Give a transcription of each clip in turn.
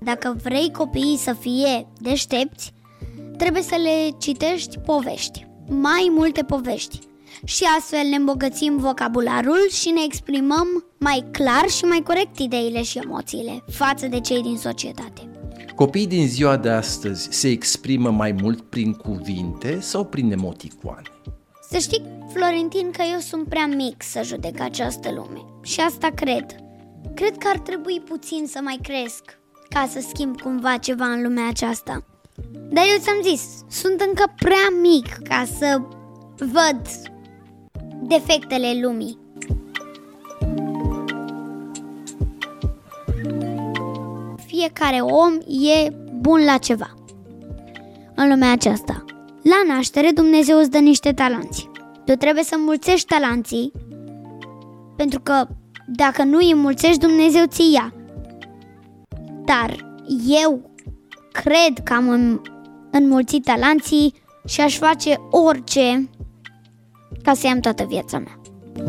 dacă vrei copiii să fie deștepți, trebuie să le citești povești, mai multe povești. Și astfel ne îmbogățim vocabularul și ne exprimăm mai clar și mai corect ideile și emoțiile față de cei din societate. Copiii din ziua de astăzi se exprimă mai mult prin cuvinte sau prin emoticoane? Să știi, Florentin, că eu sunt prea mic să judec această lume. Și asta cred. Cred că ar trebui puțin să mai cresc ca să schimb cumva ceva în lumea aceasta. Dar eu ți-am zis, sunt încă prea mic ca să văd defectele lumii. Fiecare om e bun la ceva în lumea aceasta. La naștere Dumnezeu îți dă niște talanți. Tu trebuie să înmulțești talanții, pentru că dacă nu îi înmulțești, Dumnezeu ți ia. Dar eu cred că am înmulțit talanții și aș face orice ca să am toată viața mea.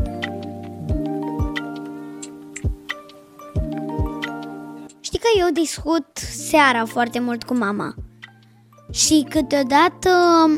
Știi că eu discut seara foarte mult cu mama și câteodată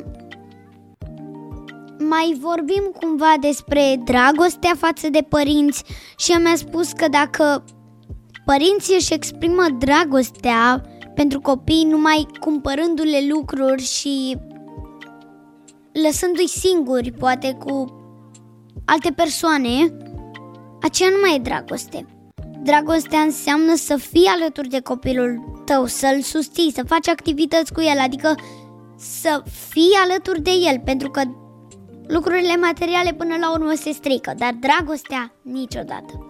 mai vorbim cumva despre dragostea față de părinți și ea mi-a spus că dacă părinții își exprimă dragostea pentru copii numai cumpărându-le lucruri și lăsându-i singuri, poate cu alte persoane, aceea nu mai e dragoste. Dragostea înseamnă să fii alături de copilul tău, să-l susții, să faci activități cu el, adică să fii alături de el, pentru că lucrurile materiale până la urmă se strică, dar dragostea niciodată.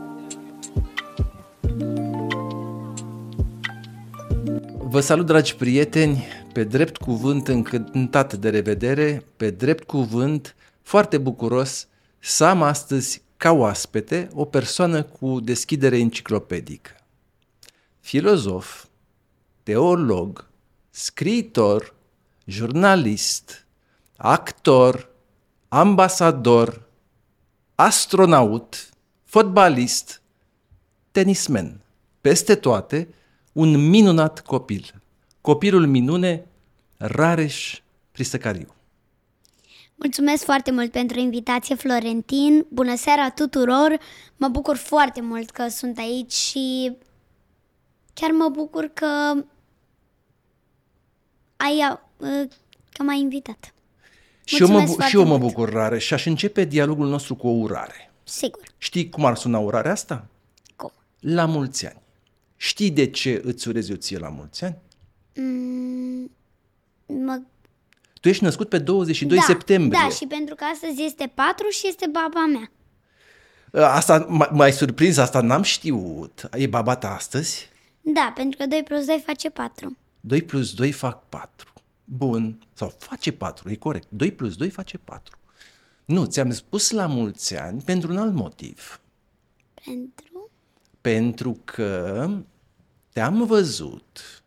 Vă salut, dragi prieteni, pe drept cuvânt încântat de revedere, pe drept cuvânt foarte bucuros să am astăzi ca oaspete o persoană cu deschidere enciclopedică. Filozof, teolog, scriitor, jurnalist, actor, ambasador, astronaut, fotbalist, tenismen. Peste toate, un minunat copil. Copilul minune, Rareș Prisăcariu. Mulțumesc foarte mult pentru invitație, Florentin. Bună seara tuturor. Mă bucur foarte mult că sunt aici și chiar mă bucur că m-ai invitat. Și eu mă bucur, Rareș, și aș începe dialogul nostru cu o urare. Sigur. Știi cum ar suna urarea asta? Cum? La mulți ani. Știi de ce îți urez eu ție la mulți ani? Tu ești născut pe 22 septembrie. Da, și pentru că astăzi este 4 și este baba mea. Asta m-ai surprins, asta n-am știut. E baba ta astăzi? Da, pentru că 2 plus 2 face 4. 2 plus 2 fac 4. Bun. Sau face 4, e corect. 2 plus 2 face 4. Nu, ți-am spus la mulți ani pentru un alt motiv. Pentru că te-am văzut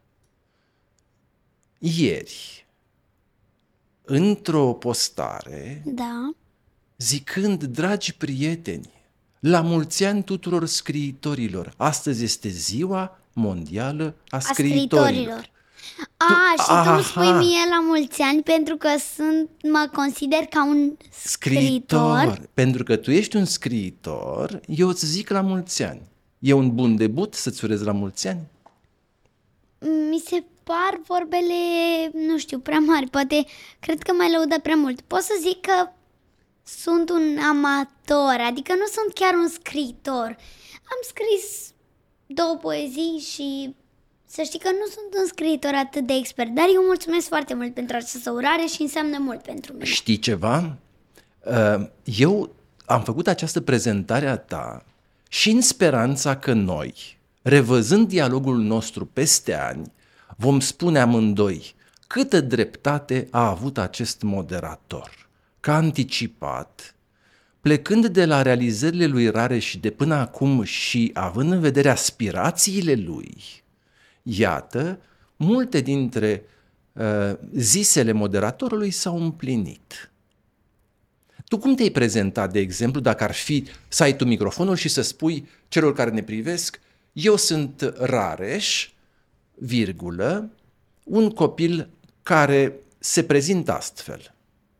ieri într-o postare, da, zicând: dragi prieteni, la mulți ani tuturor scriitorilor. Astăzi este ziua mondială a scriitorilor. Și tu îmi spui mie la mulți ani pentru că mă consider ca un scriitor. Pentru că tu ești un scriitor, eu îți zic la mulți ani. E un bun debut să-ți urez la mulți ani? Mi se par vorbele, nu știu, prea mari. Poate, cred că mai lăudă prea mult. Pot să zic că sunt un amator, adică nu sunt chiar un scriitor. Am scris 2 poezii și să știi că nu sunt un scriitor atât de expert, dar eu mulțumesc foarte mult pentru această urare și înseamnă mult pentru mine. Știi ceva? Eu am făcut această prezentare a ta și în speranța că noi, revăzând dialogul nostru peste ani, vom spune amândoi câtă dreptate a avut acest moderator, că a anticipat, plecând de la realizările lui Rareș de până acum și având în vedere aspirațiile lui. Iată, multe dintre zisele moderatorului s-au împlinit. Tu cum te-ai prezentat, de exemplu, dacă ar fi să ai tu microfonul și să spui celor care ne privesc: eu sunt Rareș, virgulă, un copil care se prezintă astfel.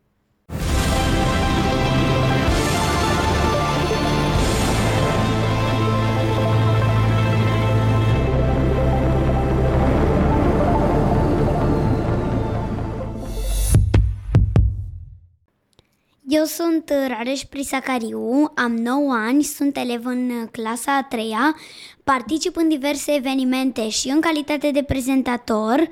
Eu sunt Rareș Prisacariu, am 9 ani, sunt elev în clasa a 3-a, particip în diverse evenimente și în calitate de prezentator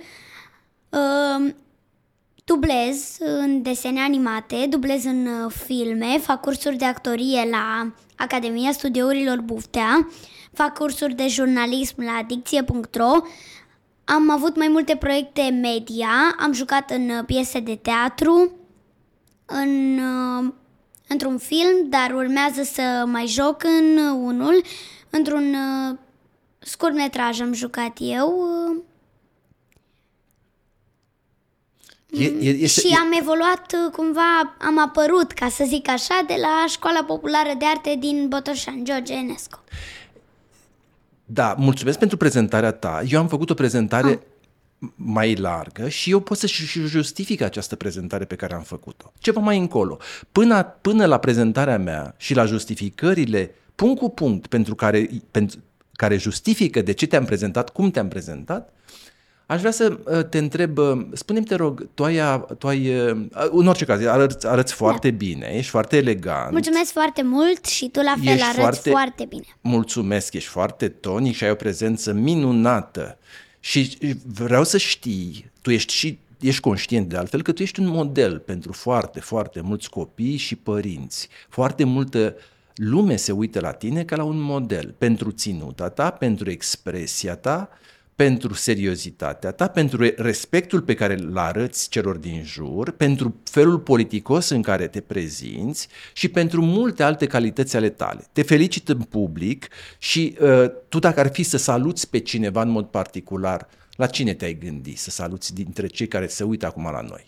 dublez în desene animate, dublez în filme, fac cursuri de actorie la Academia Studiourilor Buftea, fac cursuri de jurnalism la dicție.ro, am avut mai multe proiecte media, am jucat în piese de teatru, într-un film, dar urmează să mai joc în unul, într-un scurtmetraj am jucat eu și am evoluat cumva, am apărut, ca să zic așa, de la Școala Populară de Arte din Botoșani, George Enescu. Da, mulțumesc pentru prezentarea ta. Eu am făcut o prezentare mai largă și eu pot să și justific această prezentare pe care am făcut-o. Ceva mai încolo. Până la prezentarea mea și la justificările punct cu punct pentru care justifică de ce te-am prezentat, cum te-am prezentat, aș vrea să te întreb, spune-mi, te rog, tu ai în orice caz, arăți foarte bine, ești foarte elegant. Mulțumesc foarte mult și tu la fel arăți foarte bine. Mulțumesc, ești foarte tonic și ai o prezență minunată. Și vreau să știi, tu ești conștient de altfel că tu ești un model pentru foarte, foarte mulți copii și părinți. Foarte multă lume se uită la tine ca la un model pentru ținuta ta, pentru expresia ta, pentru seriozitatea ta, pentru respectul pe care îl arăți celor din jur, pentru felul politicos în care te prezinți și pentru multe alte calități ale tale. Te felicit în public și tu, dacă ar fi să saluți pe cineva în mod particular, la cine te-ai gândi să saluți dintre cei care se uită acum la noi?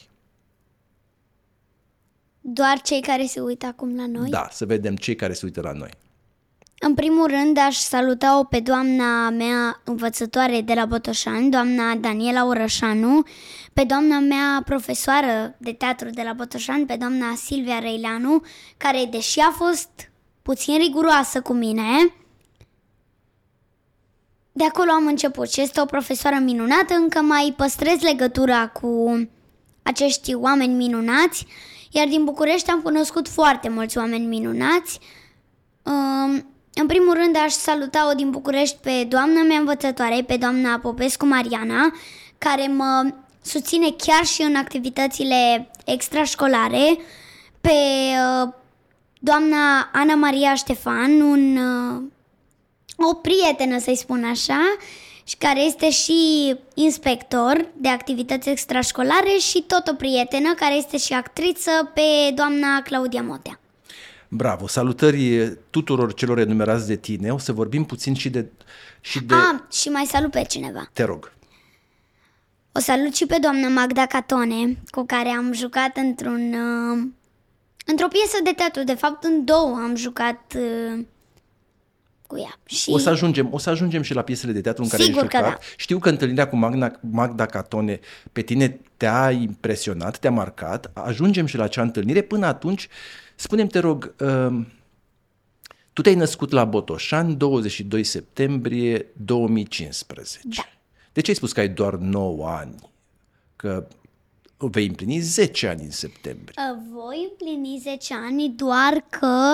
Doar cei care se uită acum la noi? Da, să vedem cei care se uită la noi. În primul rând aș saluta-o pe doamna mea învățătoare de la Botoșani, doamna Daniela Orășanu, pe doamna mea profesoară de teatru de la Botoșani, pe doamna Silvia Răileanu, care, deși a fost puțin riguroasă cu mine, de acolo am început și este o profesoară minunată, încă mai păstrez legătura cu acești oameni minunați, iar din București am cunoscut foarte mulți oameni minunați. În primul rând aș saluta-o din București pe doamna mea învățătoare, pe doamna Popescu Mariana, care mă susține chiar și în activitățile extrașcolare, pe doamna Ana Maria Ștefan, o prietenă, să-i spun așa, și care este și inspector de activități extrașcolare și tot o prietenă care este și actriță, pe doamna Claudia Motea. Bravo! Salutări tuturor celor enumerați de tine. O să vorbim puțin și de... și mai salut pe cineva. Te rog. O salut și pe doamna Magda Catone, cu care am jucat într-o piesă de teatru. De fapt, în 2 am jucat cu ea. Și... O să ajungem și la piesele de teatru în care ai jucat. Că da. Știu că întâlnirea cu Magda Catone pe tine te-a impresionat, te-a marcat. Ajungem și la acea întâlnire. Până atunci, spune-mi, te rog, tu te-ai născut la Botoșani 22 septembrie 2015. Da. De ce ai spus că ai doar 9 ani? Că vei împlini 10 ani în septembrie. Voi împlini 10 ani, doar că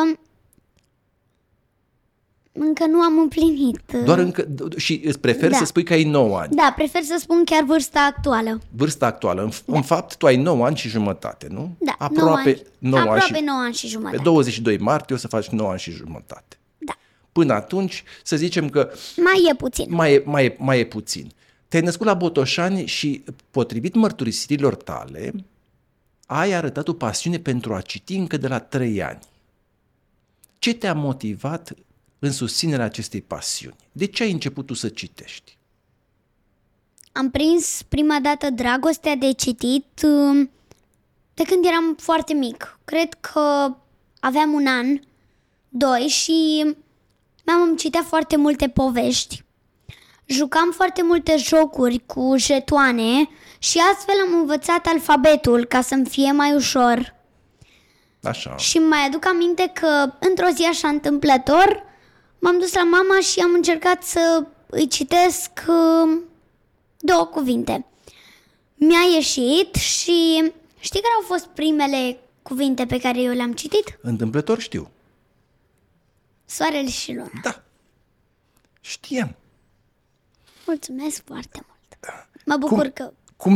încă nu am împlinit. Și îți preferi să spui că ai 9 ani. Da, prefer să spun chiar vârsta actuală. Vârsta actuală. În fapt, tu ai 9 ani și jumătate, nu? Da, aproape 9 ani și jumătate. Pe 22 martie o să faci 9 ani și jumătate. Da. Până atunci, să zicem că... Mai e puțin. Mai e puțin. Te-ai născut la Botoșani și, potrivit mărturisirilor tale, ai arătat o pasiune pentru a citi încă de la 3 ani. Ce te-a motivat în susținerea acestei pasiuni? De ce ai început tu să citești? Am prins prima dată dragostea de citit de când eram foarte mic. Cred că aveam 1 an, 2 și mi-am citit foarte multe povești. jucam foarte multe jocuri cu jetoane și astfel am învățat alfabetul ca să-mi fie mai ușor. Așa. Și mai aduc aminte că într-o zi așa întâmplător m-am dus la mama și am încercat să îi citesc 2 cuvinte. Mi-a ieșit și știi care au fost primele cuvinte pe care eu le-am citit? Întâmplător știu. Soarele și luna. Da. Știam. Mulțumesc foarte mult. Mă bucur că...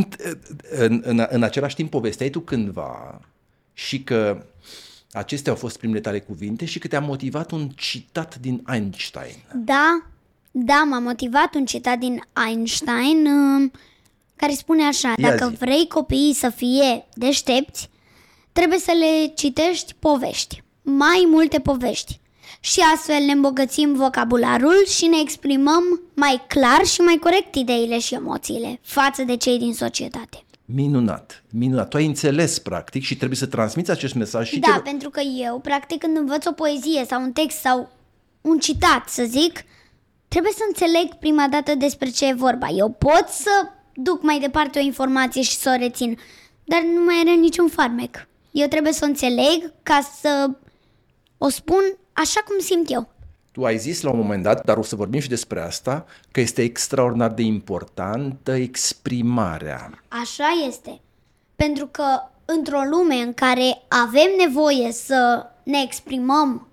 În același timp povesteai tu cândva și că acestea au fost primele tale cuvinte și că te-a motivat un citat din Einstein. Da, m-a motivat un citat din Einstein care spune așa: dacă vrei copiii să fie deștepți, trebuie să le citești povești, mai multe povești. Și astfel ne îmbogățim vocabularul și ne exprimăm mai clar și mai corect ideile și emoțiile față de cei din societate. Minunat. Tu ai înțeles, practic, și trebuie să transmiți acest mesaj și pentru că eu, practic, când învăț o poezie sau un text sau un citat, să zic, trebuie să înțeleg prima dată despre ce e vorba. Eu pot să duc mai departe o informație și să o rețin, dar nu mai are niciun farmec. Eu trebuie să o înțeleg ca să o spun așa cum simt eu. Tu ai zis la un moment dat, dar o să vorbim și despre asta, că este extraordinar de importantă exprimarea. Așa este. Pentru că într-o lume în care avem nevoie să ne exprimăm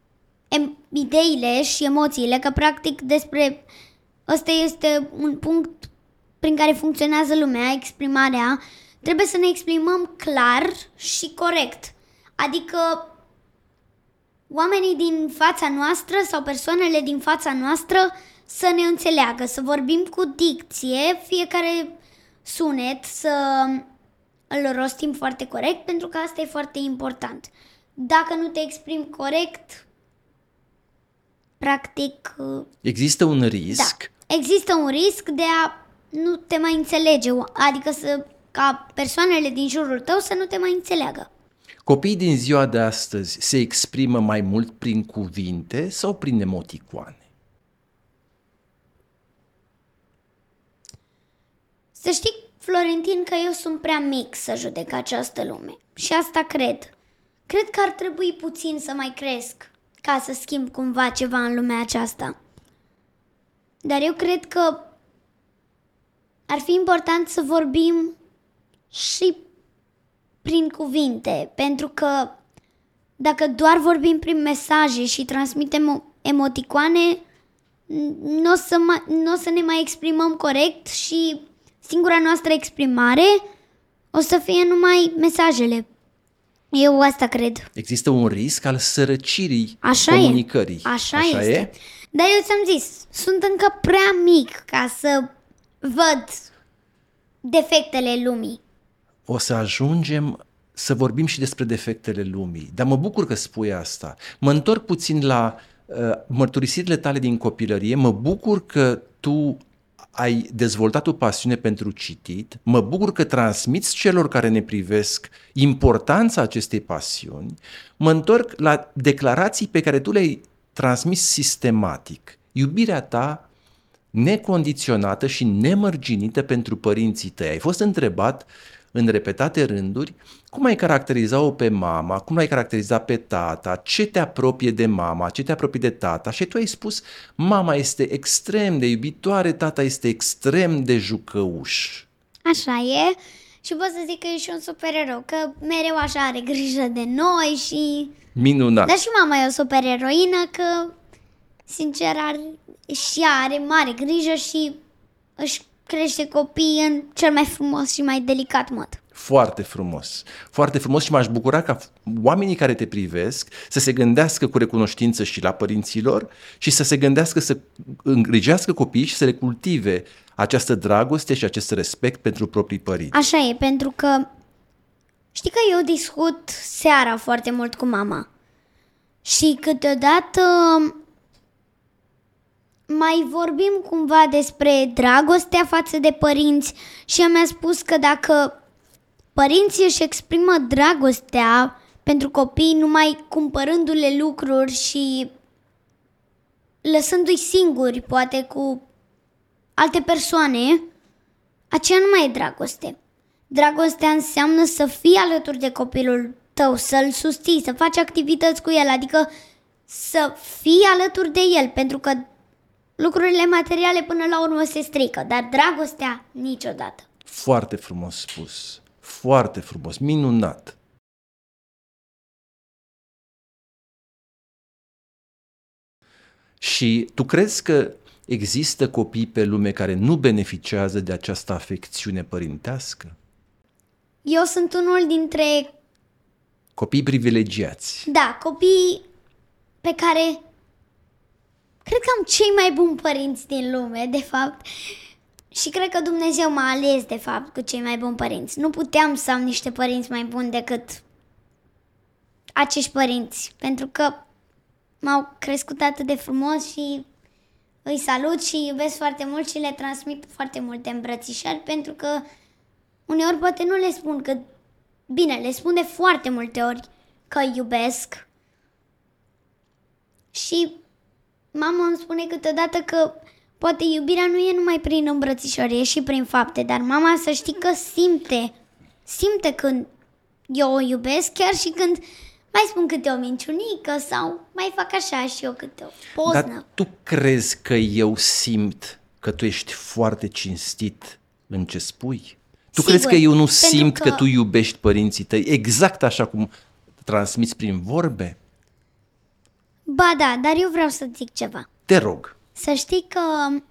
ideile și emoțiile, că practic despre ăsta este un punct prin care funcționează lumea, exprimarea, trebuie să ne exprimăm clar și corect. Adică oamenii din fața noastră sau persoanele din fața noastră să ne înțeleagă, să vorbim cu dicție, fiecare sunet să îl rostim foarte corect, pentru că asta e foarte important. Dacă nu te exprimi corect, practic... Există un risc? Da, există un risc de a nu te mai înțelege, adică ca persoanele din jurul tău să nu te mai înțeleagă. Copiii din ziua de astăzi se exprimă mai mult prin cuvinte sau prin emoticoane? Să știi, Florentin, că eu sunt prea mic să judec această lume. Și asta cred. Cred că ar trebui puțin să mai cresc ca să schimb cumva ceva în lumea aceasta. Dar eu cred că ar fi important să vorbim și prin cuvinte, pentru că dacă doar vorbim prin mesaje și transmitem emoticoane, nu o să ne mai exprimăm corect și singura noastră exprimare o să fie numai mesajele. Eu asta cred. Există un risc al sărăcirii Așa comunicării. Așa este. Dar eu ți-am zis, sunt încă prea mic ca să văd defectele lumii. O să ajungem să vorbim și despre defectele lumii. Dar mă bucur că spui asta. Mă întorc puțin la mărturisirile tale din copilărie. Mă bucur că tu ai dezvoltat o pasiune pentru citit. Mă bucur că transmiți celor care ne privesc importanța acestei pasiuni. Mă întorc la declarații pe care tu le-ai transmis sistematic. Iubirea ta necondiționată și nemărginită pentru părinții tăi. Ai fost întrebat în repetate rânduri cum ai caracteriza-o pe mama, cum ai caracteriza pe tata, ce te apropie de mama, ce te apropie de tata, și tu ai spus: mama este extrem de iubitoare, tata este extrem de jucăuș. Așa e. Și pot să zic că e și un supererou, că mereu așa are grijă de noi și... Minunat! Dar și mama e o supereroină, că sincer și ea are mare grijă și își crește copiii în cel mai frumos și mai delicat mod. Foarte frumos, foarte frumos, și m-aș bucura ca oamenii care te privesc să se gândească cu recunoștință și la părinților și să se gândească să îngrijească copiii și să le cultive această dragoste și acest respect pentru proprii părinți. Așa e, pentru că știi că eu discut seara foarte mult cu mama și câteodată mai vorbim cumva despre dragostea față de părinți și ea mi-a spus că dacă părinții își exprimă dragostea pentru copii numai cumpărându-le lucruri și lăsându-i singuri, poate cu alte persoane, aceea nu mai e dragoste. Dragostea înseamnă să fii alături de copilul tău, să-l susții, să faci activități cu el, adică să fii alături de el, pentru că lucrurile materiale până la urmă se strică, dar dragostea niciodată. Foarte frumos spus, foarte frumos, minunat. Și tu crezi că există copii pe lume care nu beneficiază de această afecțiune părintească? Eu sunt unul dintre, Copii privilegiați. da, copii pe care cred că am cei mai buni părinți din lume, de fapt. Și cred că Dumnezeu m-a ales, de fapt, cu cei mai buni părinți. Nu puteam să am niște părinți mai buni decât acești părinți, pentru că m-au crescut atât de frumos și îi salut și iubesc foarte mult și le transmit foarte multe îmbrățișări, pentru că uneori poate nu le spun că, bine, le spun de foarte multe ori că îi iubesc. Și mama îmi spune câteodată că poate iubirea nu e numai prin îmbrățișări, e și prin fapte, dar mama, să știi că simte când eu o iubesc, chiar și când mai spun câte o minciunică sau mai fac așa și eu câte o poznă. Dar tu crezi că eu simt că tu ești foarte cinstit în ce spui? Tu Sigur, crezi că eu nu pentru simt că că tu iubești părinții tăi exact așa cum transmiți prin vorbe? Ba da, dar eu vreau să zic ceva. Te rog. Să știi că,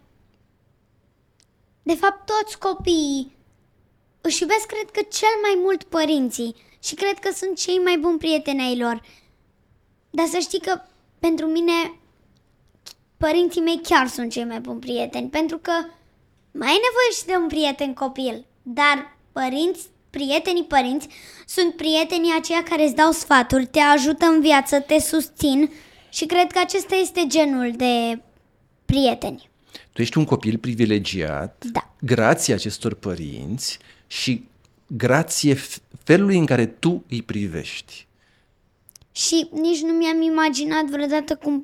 de fapt, toți copiii își iubesc, cred că, cel mai mult părinții și cred că sunt cei mai buni prieteni ai lor. Dar să știi că, pentru mine, părinții mei chiar sunt cei mai buni prieteni, pentru că mai ai nevoie și de un prieten copil, dar prietenii părinți sunt prietenii aceia care îți dau sfaturi, te ajută în viață, te susțin și cred că acesta este genul de prieteni. Tu ești un copil privilegiat, Da. grație acestor părinți și grație felului în care tu îi privești. Și nici nu mi-am imaginat vreodată cum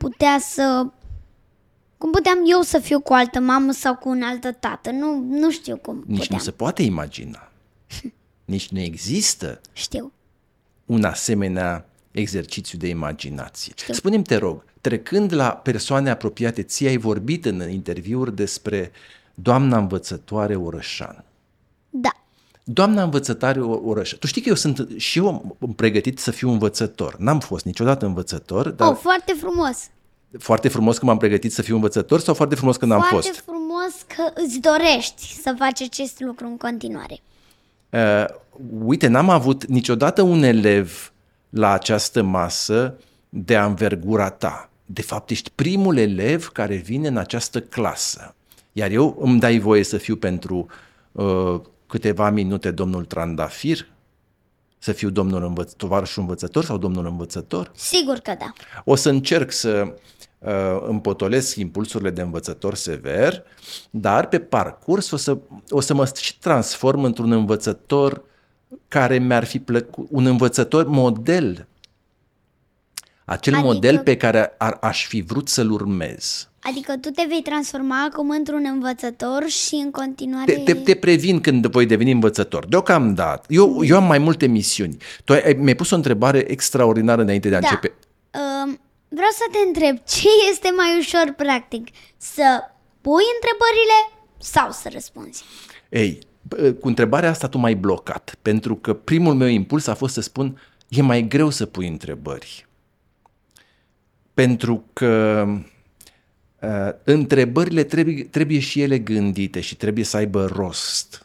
puteam eu să fiu cu o altă mamă sau cu un alt tată. Nu știu cum Nici puteam. nu se poate imagina. Nici nu există Știu. un asemenea exercițiu de imaginație. Știu. Spune-mi, te rog, trecând la persoane apropiate, ți ai vorbit în interviuri despre doamna învățătoare Orășan. Da. Doamna învățătoare Orășan. Tu știi că eu am pregătit să fiu învățător. N-am fost niciodată învățător, dar Foarte frumos. foarte frumos că m-am pregătit să fiu învățător sau foarte frumos că n-am fost? Foarte frumos că îți dorești să faci acest lucru în continuare. Uite, n-am avut niciodată un elev la această masă de anvergura ta. De fapt, ești primul elev care vine în această clasă. Iar eu îmi dai voie să fiu pentru câteva minute domnul Trandafir? Să fiu domnul tovarășul învățător sau domnul învățător? Sigur că da. O să încerc să împotolesc impulsurile de învățător sever, dar pe parcurs o să mă și transform într-un învățător care mi-ar fi plăcut, un învățător model. Acel model pe care aș fi vrut să-l urmez. Adică tu te vei transforma acum într-un învățător și în continuare... Te previn când voi deveni învățător. Deocamdată. Eu am mai multe misiuni. Tu mi-ai pus o întrebare extraordinară înainte de a începe. Vreau să te întreb, ce este mai ușor practic? Să pui întrebările sau să răspunzi? Ei, cu întrebarea asta tu m-ai blocat, pentru că primul meu impuls a fost să spun, e mai greu să pui întrebări. Pentru că întrebările trebuie și ele gândite și trebuie să aibă rost.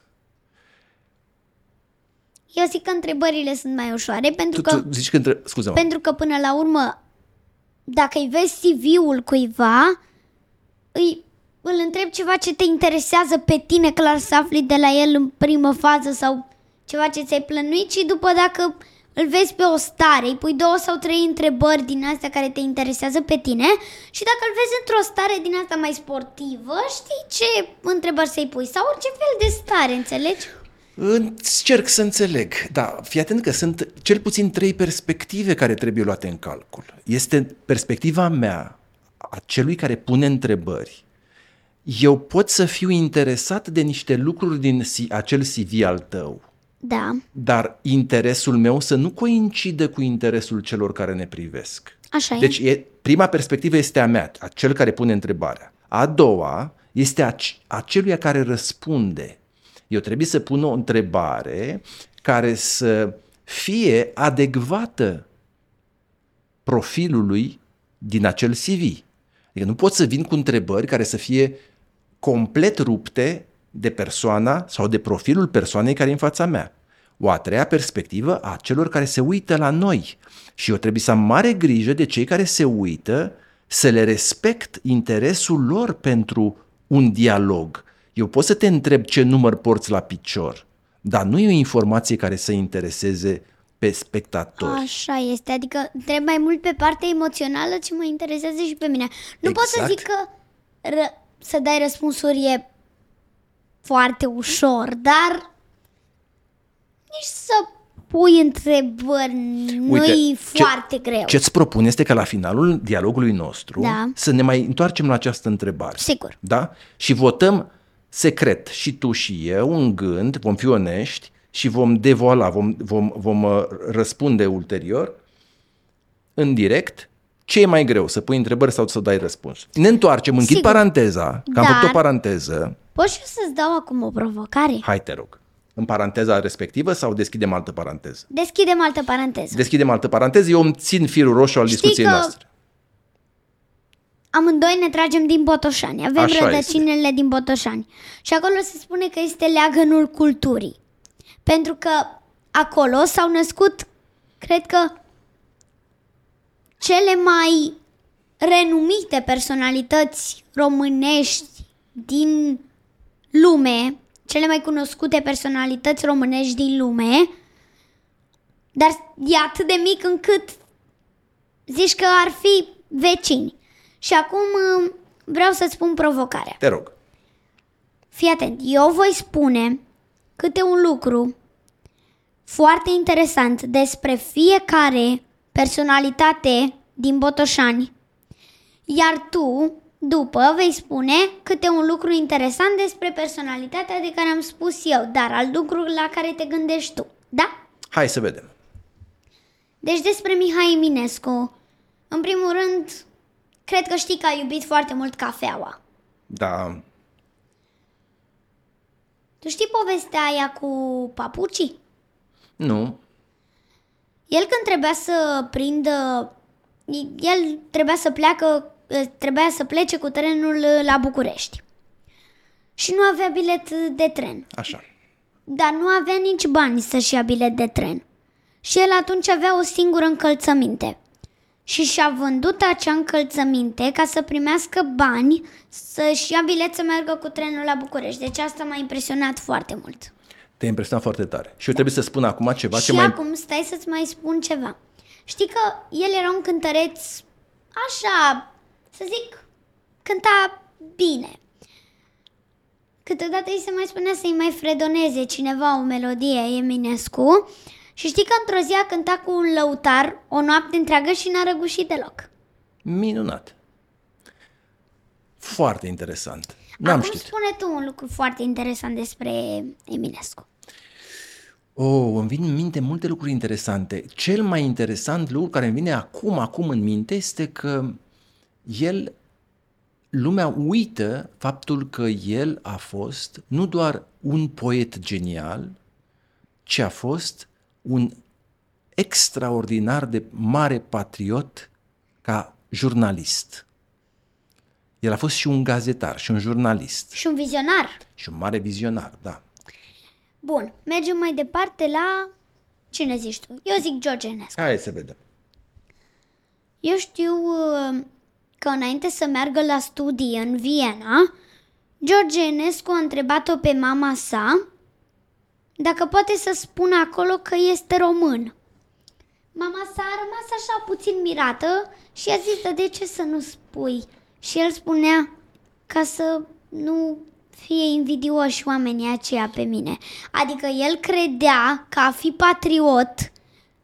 Eu zic că întrebările sunt mai ușoare pentru că... Tu zici că scuze-mă. Pentru că până la urmă, dacă îi vezi CV-ul cuiva, îl întrebi ceva ce te interesează pe tine, clar să afli de la el în primă fază sau ceva ce ți-ai plănuit și după dacă îl vezi pe o stare, îi pui 2 sau 3 întrebări din astea care te interesează pe tine și dacă îl vezi într-o stare din asta mai sportivă, știi ce întrebări să-i pui sau orice fel de stare, înțelegi? Încerc să înțeleg, da, fii atent că sunt cel puțin 3 perspective care trebuie luate în calcul. Este perspectiva mea, a celui care pune întrebări, eu pot să fiu interesat de niște lucruri din acel CV al tău, Da, dar interesul meu să nu coincidă cu interesul celor care ne privesc. așa e. Deci prima perspectivă este a mea, a cel care pune întrebarea. A doua este aceluia care răspunde. Eu trebuie să pun o întrebare care să fie adecvată profilului din acel CV. Adică nu pot să vin cu întrebări care să fie complet rupte de persoana sau de profilul persoanei care e în fața mea. O a treia perspectivă a celor care se uită la noi. Și eu trebuie să am mare grijă de cei care se uită, să le respect interesul lor pentru un dialog. Eu pot să te întreb ce număr porți la picior, dar nu e o informație care să intereseze pe spectatori. Așa este, adică trebuie mai mult pe partea emoțională ce mă interesează și pe mine. Nu pot să zic că să dai răspunsuri e foarte ușor, dar nici să pui întrebări nu-i foarte greu. Ce-ți propun este că la finalul dialogului nostru să ne mai întoarcem la această întrebare. Sigur. Da? Și votăm secret, și tu și eu, în gând, vom fi onești și vom devoala, vom răspunde ulterior, în direct, ce e mai greu, să pui întrebări sau să dai răspuns. Ne întoarcem, închid paranteza, că am făcut o paranteză. Poți și să-ți dau acum o provocare? Hai, te rog. În paranteza respectivă sau deschidem altă paranteză? Deschidem altă paranteză. Deschidem altă paranteză, eu îmi țin firul roșu al discuției noastre. Amândoi ne tragem din Botoșani, avem Așa rădăcinile este. din Botoșani. Și acolo se spune că este leagănul culturii. Pentru că acolo s-au născut, cred că, cele mai renumite personalități românești din lume, cele mai cunoscute personalități românești din lume, dar e atât de mic încât zici că ar fi vecini. Și acum vreau să-ți spun provocarea. Te rog. Fii atent, eu voi spune câte un lucru foarte interesant despre fiecare personalitate din Botoșani, iar tu, după, vei spune câte un lucru interesant despre personalitatea de care am spus eu, dar al lucrului la care te gândești tu, da? Hai să vedem. Deci despre Mihai Eminescu, în primul rând, cred că știi că a iubit foarte mult cafeaua. Da. Tu știi povestea aia cu papucii? Nu. El când trebuia să prindă, el trebuia să plece cu trenul la București. Și nu avea bilet de tren. Așa. Dar nu avea nici bani să-și ia bilet de tren. Și el atunci avea o singură încălțăminte. Și și-a vândut acea încălțăminte ca să primească bani să-și ia bilet să meargă cu trenul la București. Deci asta m-a impresionat foarte mult. Te-a impresionat foarte tare. Și eu trebuie să spun acum ceva și acum stai să-ți mai spun ceva. Știi că el era un cântăreț așa, să zic, cânta bine. Câteodată îi se mai spunea să-i mai fredoneze cineva o melodie, Eminescu. Și știi că într-o zi a cântat cu un lăutar o noapte întreagă și n-a răgușit deloc. Minunat. Foarte interesant. N-am Acum știut. spune tu un lucru foarte interesant despre Eminescu. Îmi vin în minte multe lucruri interesante. Cel mai interesant lucru care îmi vine acum în minte este că lumea uită faptul că el a fost nu doar un poet genial, ci a fost un extraordinar de mare patriot ca jurnalist. El a fost și un gazetar, și un jurnalist. Și un vizionar. Și un mare vizionar, da. Bun, mergem mai departe la... Cine zici tu? Eu zic George Enescu. Hai să vedem. Eu știu că înainte să meargă la studii în Viena, George Enescu a întrebat-o pe mama sa dacă poate să spună acolo că este român. Mama sa a rămas așa puțin mirată și a zis, de ce să nu spui? Și el spunea, ca să nu fie invidioși oamenii aceia pe mine. Adică el credea că a fi patriot,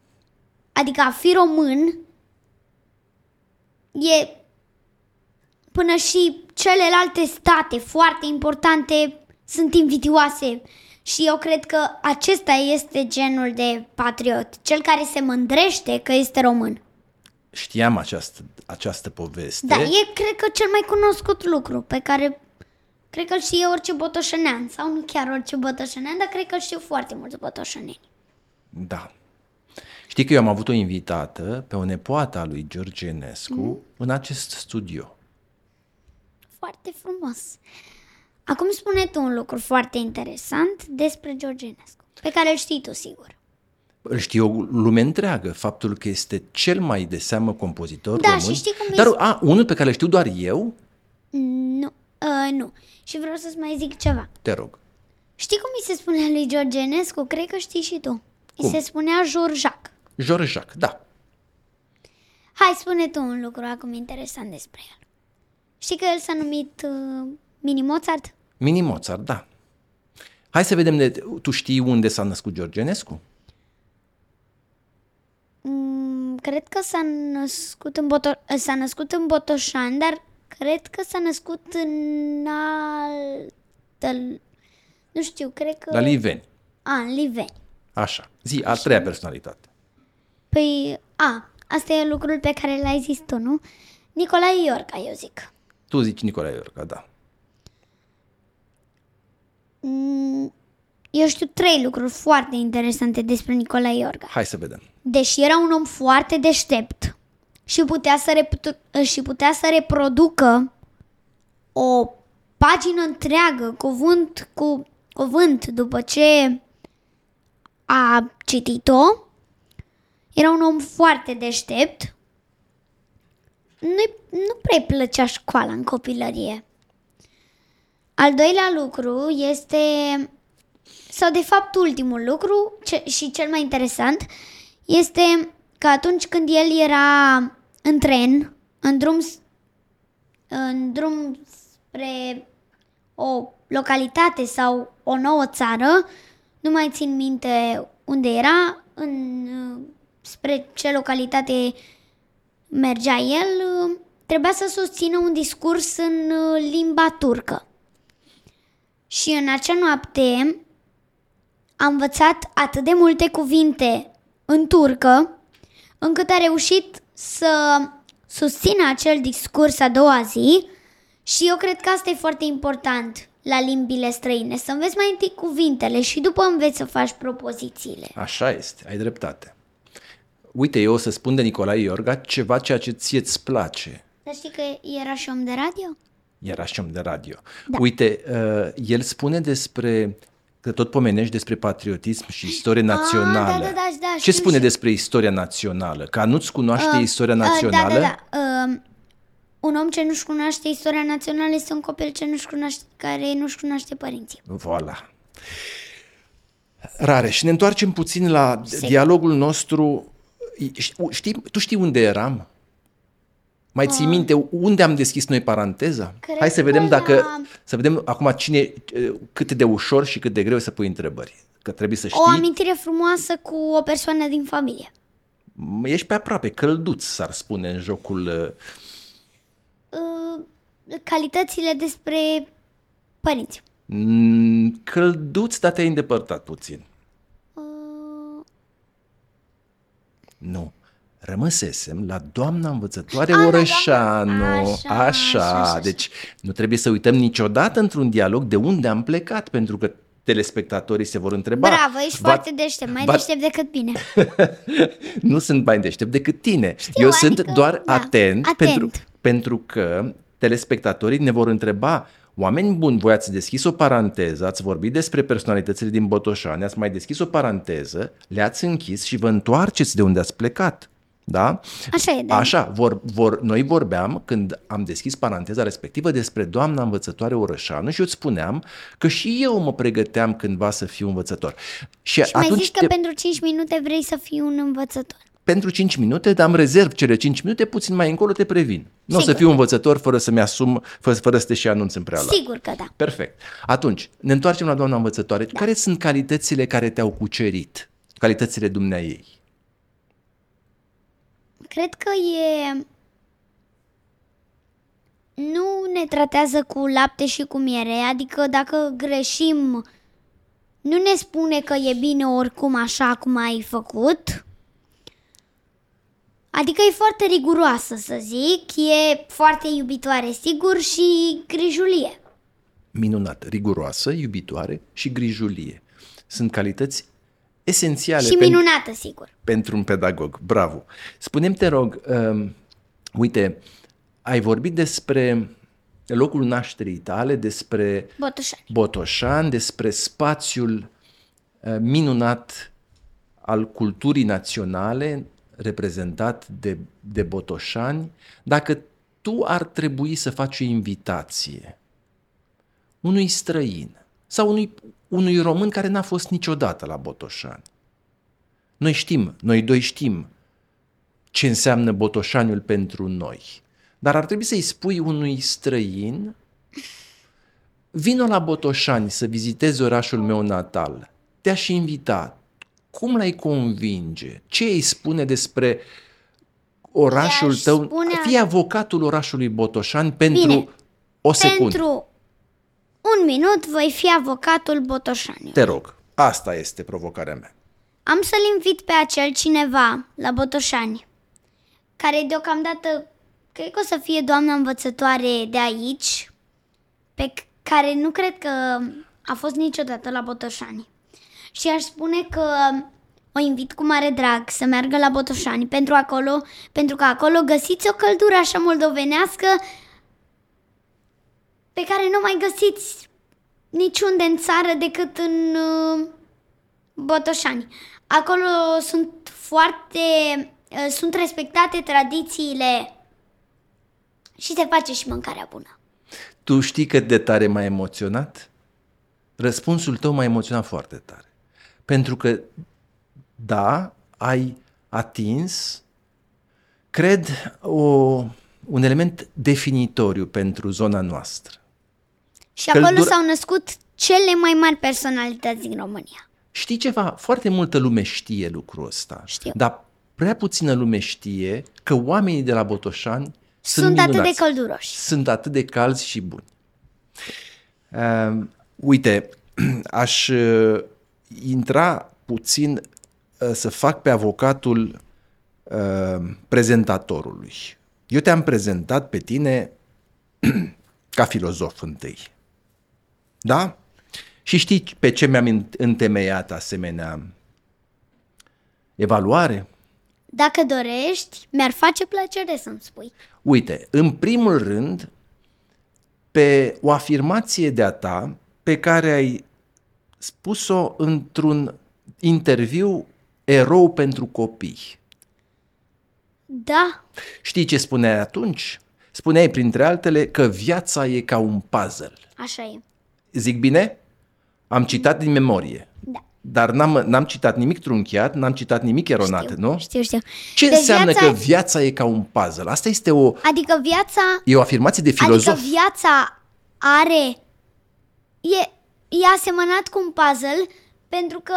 adică a fi român, e până și celelalte state foarte importante sunt invidioase. Și eu cred că acesta este genul de patriot, cel care se mândrește că este român. Știam această poveste. Da, cred că cel mai cunoscut lucru pe care cred că îl știe orice botoșănean, sau nu chiar orice botoșănean, dar cred că îl știu foarte mulți botoșăneni. Da. Știi că eu am avut o invitată pe o nepoată a lui George Enescu în acest studio. Foarte frumos. Acum spune tu un lucru foarte interesant despre George Enescu, pe care îl știi tu sigur. Îl știe o lume întreagă, faptul că este cel mai de seamă compozitor Da, român. și știi cum Dar unul pe care îl știu doar eu? Nu. Și vreau să-ți mai zic ceva. Te rog. Știi cum îi se spunea lui George Enescu? Cred că știi și tu. Cum? Îi se spunea George-Jacques. George-Jacques, da. Hai, spune tu un lucru acum interesant despre el. Știi că el s-a numit Mini-Mozart? Mini-Mozart, da. Hai să vedem, tu știi unde s-a născut George Enescu? Cred că s-a născut în Botoșani, dar cred că s-a născut în nu știu, cred că... La Liveni. În Liveni. Așa. Zi, a treia personalitate. Păi, asta e lucrul pe care l-ai zis tu, nu? Nicolae Iorga, eu zic. Tu zici Nicolae Iorga, da. Eu știu 3 lucruri foarte interesante despre Nicolae Iorga. Hai să vedem. Deși era un om foarte deștept și putea să reproducă o pagină întreagă, cuvânt cu cuvânt, după ce a citit-o, era un om foarte deștept. Nu prea-i plăcea școala în copilărie. Al doilea lucru este, sau de fapt ultimul lucru și cel mai interesant, este că atunci când el era în tren, în drum spre o localitate sau o nouă țară, nu mai țin minte unde era, spre ce localitate mergea el, trebuia să susțină un discurs în limba turcă. Și în acea noapte a învățat atât de multe cuvinte în turcă, încât a reușit să susțină acel discurs a doua zi. Și eu cred că asta e foarte important la limbile străine, să înveți mai întâi cuvintele și după înveți să faci propozițiile. Așa este, ai dreptate. Uite, eu o să spun de Nicolae Iorga ceea ce ție-ți place. Dar știi că era și om de radio? Era și om de radio. Da. Uite, el spune despre, că tot pomenești despre patriotism și istorie națională. Da, Ce spune despre istoria națională? Că nu-ți cunoaște istoria națională? Un om ce nu-și cunoaște istoria națională este un copil care nu-și cunoaște părinții. Voilà. Rareș, ne întoarcem puțin la dialogul nostru. Tu știi unde eram? Mai ții minte unde am deschis noi paranteza? Hai să vedem să vedem acum cât de ușor și cât de greu să pui întrebări. Că trebuie să știi. O amintire frumoasă cu o persoană din familie. Ești pe aproape, călduț, s-ar spune în jocul... Calitățile despre părinți. Călduț, dar te-ai îndepărtat puțin. Nu. Rămăsesem la doamna învățătoare Orășanu. Așa. Deci nu trebuie să uităm niciodată într-un dialog de unde am plecat, pentru că telespectatorii se vor întreba. Bravo, ești foarte deștept, mai deștept decât mine. Nu sunt mai deștept decât tine. Eu sunt doar atent. Pentru că telespectatorii ne vor întreba: oameni buni, voi ați deschis o paranteză, ați vorbit despre personalitățile din Botoșani, ați mai deschis o paranteză, le-ați închis și vă întoarceți de unde ați plecat. Da? Așa e, da. Așa, noi vorbeam, când am deschis paranteza respectivă, despre doamna învățătoare Orășanu și eu îți spuneam că și eu mă pregăteam cândva să fiu învățător. Și mai zici că pentru 5 minute vrei să fii un învățător. Pentru 5 minute, dar îmi rezerv cele 5 minute, puțin mai încolo te previn. Nu o să fiu învățător fără să-mi asum, fără să te și anunț în prealabil. Sigur că da. Perfect. Atunci, ne întoarcem la doamna învățătoare. Da. Care sunt calitățile care te-au cucerit? Calitățile dumneaei? Cred că nu ne tratează cu lapte și cu miere, adică dacă greșim, nu ne spune că e bine oricum așa cum ai făcut. Adică e foarte riguroasă, să zic, e foarte iubitoare, sigur, și grijulie. Minunat, riguroasă, iubitoare și grijulie. Sunt calități esențiale Și minunată, sigur. pentru un pedagog. Bravo! Spune-mi, te rog, uite, ai vorbit despre locul nașterii tale, despre Botoșani, despre spațiul minunat al culturii naționale reprezentat de botoșani. Dacă tu ar trebui să faci o invitație unui străin sau unui român care n-a fost niciodată la Botoșani. Noi doi știm ce înseamnă Botoșaniul pentru noi, dar ar trebui să-i spui unui străin: vino la Botoșani să vizitezi orașul meu natal, te-aș invita. Cum l-ai convinge? Ce îi spune despre orașul tău? Fii avocatul orașului Botoșani pentru o secundă. Pentru un minut voi fi avocatul Botoșani. Te rog, asta este provocarea mea. Am să-l invit pe acel cineva la Botoșani, care deocamdată cred că o să fie doamna învățătoare de aici, pe care nu cred că a fost niciodată la Botoșani. Și aș spune că o invit cu mare drag să meargă la Botoșani pentru că acolo găsiți o căldură așa moldovenească pe care nu mai găsiți niciunde în țară decât în Botoșani. Acolo sunt respectate tradițiile și se face și mâncarea bună. Tu știi cât de tare m-a emoționat? Răspunsul tău m-a emoționat foarte tare. Pentru că, da, ai atins, cred, un element definitoriu pentru zona noastră. Și acolo s-au născut cele mai mari personalități din România. Știi ceva? Foarte multă lume știe lucrul ăsta. Știu. Dar prea puțină lume știe că oamenii de la Botoșani sunt atât de călduroși. Sunt atât de calzi și buni. Uite, aș intra puțin să fac pe avocatul prezentatorului. Eu te-am prezentat pe tine ca filozof întâi. Da? Și știi pe ce mi-am întemeiat asemenea evaluare? Dacă dorești, mi-ar face plăcere să-mi spui. Uite, în primul rând, pe o afirmație de-a ta pe care ai spus-o într-un interviu Erou pentru copii. Da. Știi ce spuneai atunci? Spuneai, printre altele, că viața e ca un puzzle. Așa e. Zic bine? Am citat din memorie. Da. Dar n-am citat nimic trunchiat, n-am citat nimic eronat, nu? Știu. Ce înseamnă că viața e ca un puzzle? Asta este Adică viața... E o afirmație de filozof. Adică viața e asemănat cu un puzzle pentru că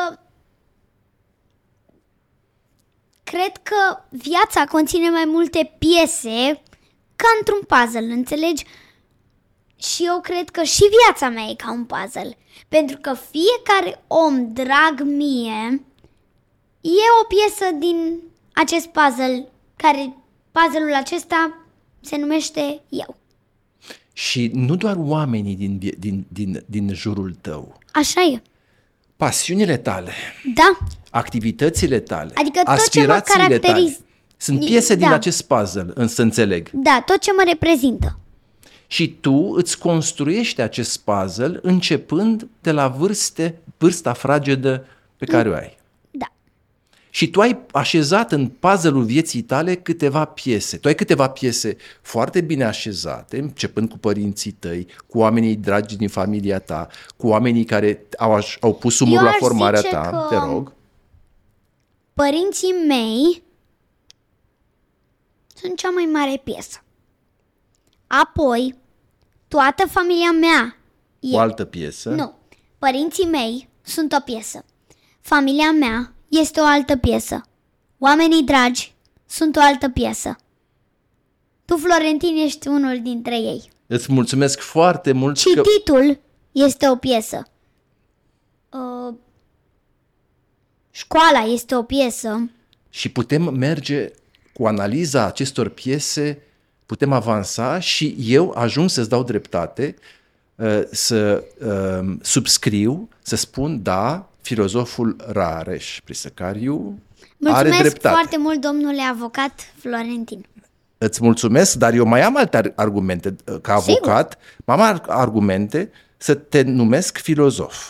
cred că viața conține mai multe piese ca într-un puzzle, înțelegi? Și eu cred că și viața mea e ca un puzzle. Pentru că fiecare om drag mie e o piesă din acest puzzle, puzzle-ul acesta se numește eu. Și nu doar oamenii din jurul tău. Așa e. Pasiunile tale. Da. Activitățile tale. Adică aspirațiile tale. Sunt piese din acest puzzle, să înțeleg. Da, tot ce mă reprezintă. Și tu îți construiești acest puzzle începând de la vârsta fragedă pe care o ai. Da. Și tu ai așezat în puzzle-ul vieții tale câteva piese. Tu ai câteva piese foarte bine așezate, începând cu părinții tăi, cu oamenii dragi din familia ta, cu oamenii care au pus umărul la formarea ta. Te rog. Părinții mei sunt cea mai mare piesă. Apoi, toată familia mea o altă piesă? Nu. Părinții mei sunt o piesă. Familia mea este o altă piesă. Oamenii dragi sunt o altă piesă. Tu, Florentin, ești unul dintre ei. Îți mulțumesc foarte mult. Cititul este o piesă. Școala este o piesă. Și putem merge cu analiza acestor piese, putem avansa și eu ajung să-ți dau dreptate, să subscriu, să spun, da, filozoful Rareș Prisăcariu are dreptate. Mulțumesc foarte mult, domnule avocat Florentin. Îți mulțumesc, dar eu mai am alte argumente. Ca avocat, mai am argumente să te numesc filozof.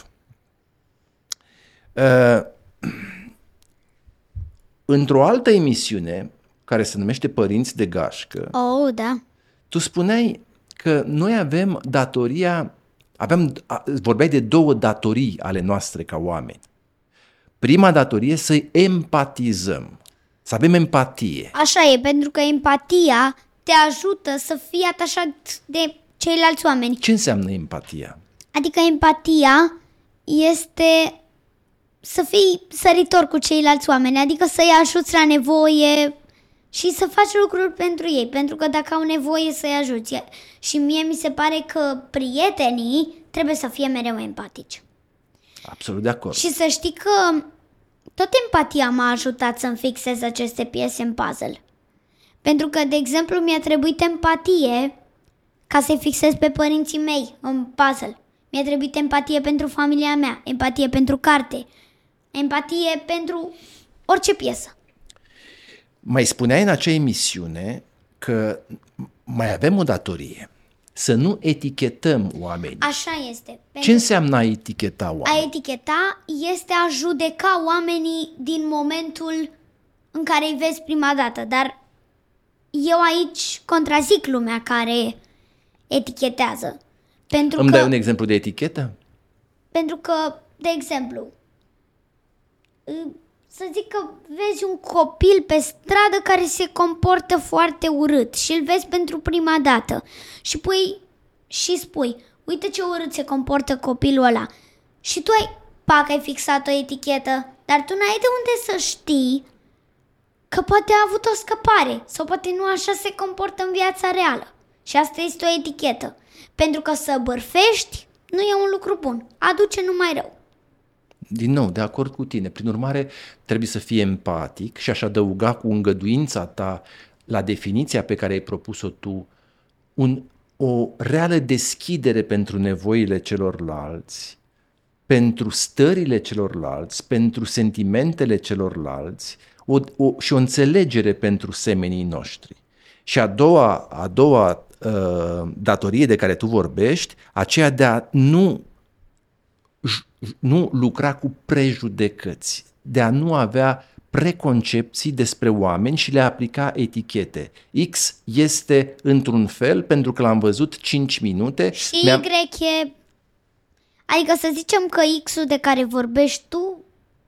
Într-o altă emisiune, care se numește Părinți de Gașcă, Da. tu spuneai că noi avem datoria, vorbeai de 2 datorii ale noastre ca oameni. Prima datorie să empatizăm, să avem empatie. Așa e, pentru că empatia te ajută să fii atașat de ceilalți oameni. Ce înseamnă empatia? Adică empatia este să fii săritor cu ceilalți oameni, adică să-i ajuți la nevoie și să faci lucruri pentru ei, pentru că dacă au nevoie să-i ajuți. Și mie mi se pare că prietenii trebuie să fie mereu empatici. Absolut de acord. Și să știi că tot empatia m-a ajutat să-mi fixez aceste piese în puzzle. Pentru că, de exemplu, mi-a trebuit empatie ca să-i fixez pe părinții mei în puzzle. Mi-a trebuit empatie pentru familia mea, empatie pentru carte, empatie pentru orice piesă. Mai spuneai în acea emisiune că mai avem o datorie, să nu etichetăm oamenii. Așa este. Ce înseamnă a eticheta oamenii? A eticheta este a judeca oamenii din momentul în care îi vezi prima dată, dar eu aici contrazic lumea care etichetează. Îmi dai un exemplu de etichetă? Pentru că, de exemplu, să zic că vezi un copil pe stradă care se comportă foarte urât și îl vezi pentru prima dată și spui, uite ce urât se comportă copilul ăla. Și tu ai fixat o etichetă, dar tu n-ai de unde să știi că poate a avut o scăpare sau poate nu așa se comportă în viața reală. Și asta este o etichetă. Pentru că să bârfești nu e un lucru bun, aduce numai rău. Din nou, de acord cu tine. Prin urmare, trebuie să fii empatic și aș adăuga cu îngăduința ta la definiția pe care ai propus-o tu o reală deschidere pentru nevoile celorlalți, pentru stările celorlalți, pentru sentimentele celorlalți și o înțelegere pentru semenii noștri. Și a doua datorie de care tu vorbești, aceea de a nu lucra cu prejudecăți, de a nu avea preconcepții despre oameni și le aplica etichete. X este într-un fel pentru că l-am văzut 5 minute. Și Y e... Adică să zicem că X-ul de care vorbești tu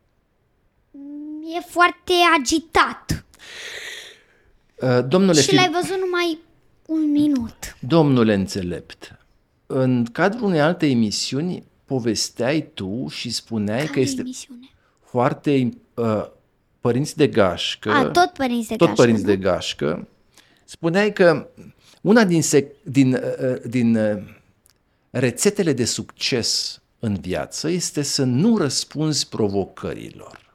e foarte agitat. Domnule și l-ai văzut numai 1 minut. Domnule înțelept, în cadrul unei alte emisiuni povesteai tu și spuneai că este emisiune? Foarte Părinți de Gașcă. Tot Părinți de Gașcă. Spuneai că una din rețetele de succes în viață este să nu răspunzi provocărilor.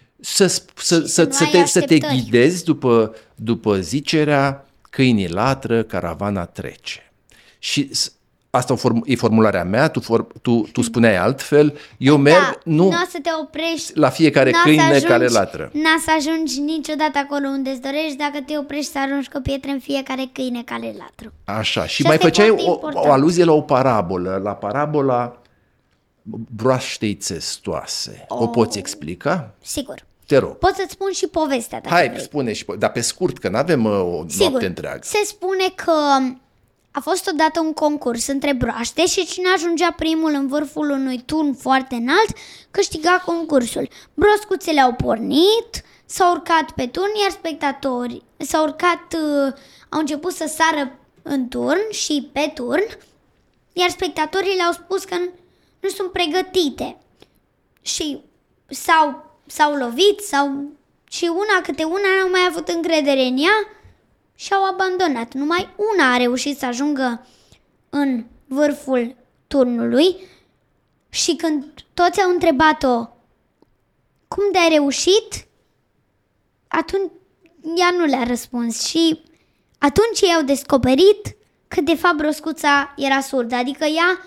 Să te ghidezi după zicerea câinii latră, caravana trece. Și asta e formularea mea, tu spuneai altfel, eu merg, nu o să te oprești la fiecare câine care latră. N-a să ajungi niciodată acolo unde îți dorești dacă te oprești să arunci cu pietre în fiecare câine care latră. Așa, și mai făceai o aluzie la o parabolă, la parabola broaștei țestoase. O poți explica? Sigur. Te rog. Pot să-ți spun și povestea. Hai, spune și dar pe scurt, că n-avem o noapte întreagă. Se spune că a fost odată un concurs între broaște și cine ajungea primul în vârful unui turn foarte înalt câștiga concursul. Broscuțele au pornit, s-au urcat pe turn, iar spectatorii au început să sară în turn și pe turn, iar spectatorii le-au spus că nu sunt pregătite și s-au lovit și una câte una n-au mai avut încredere în ea și au abandonat. Numai una a reușit să ajungă în vârful turnului și când toți au întrebat-o cum de-ai reușit, atunci ea nu le-a răspuns și atunci ei au descoperit că de fapt broscuța era surdă, adică ea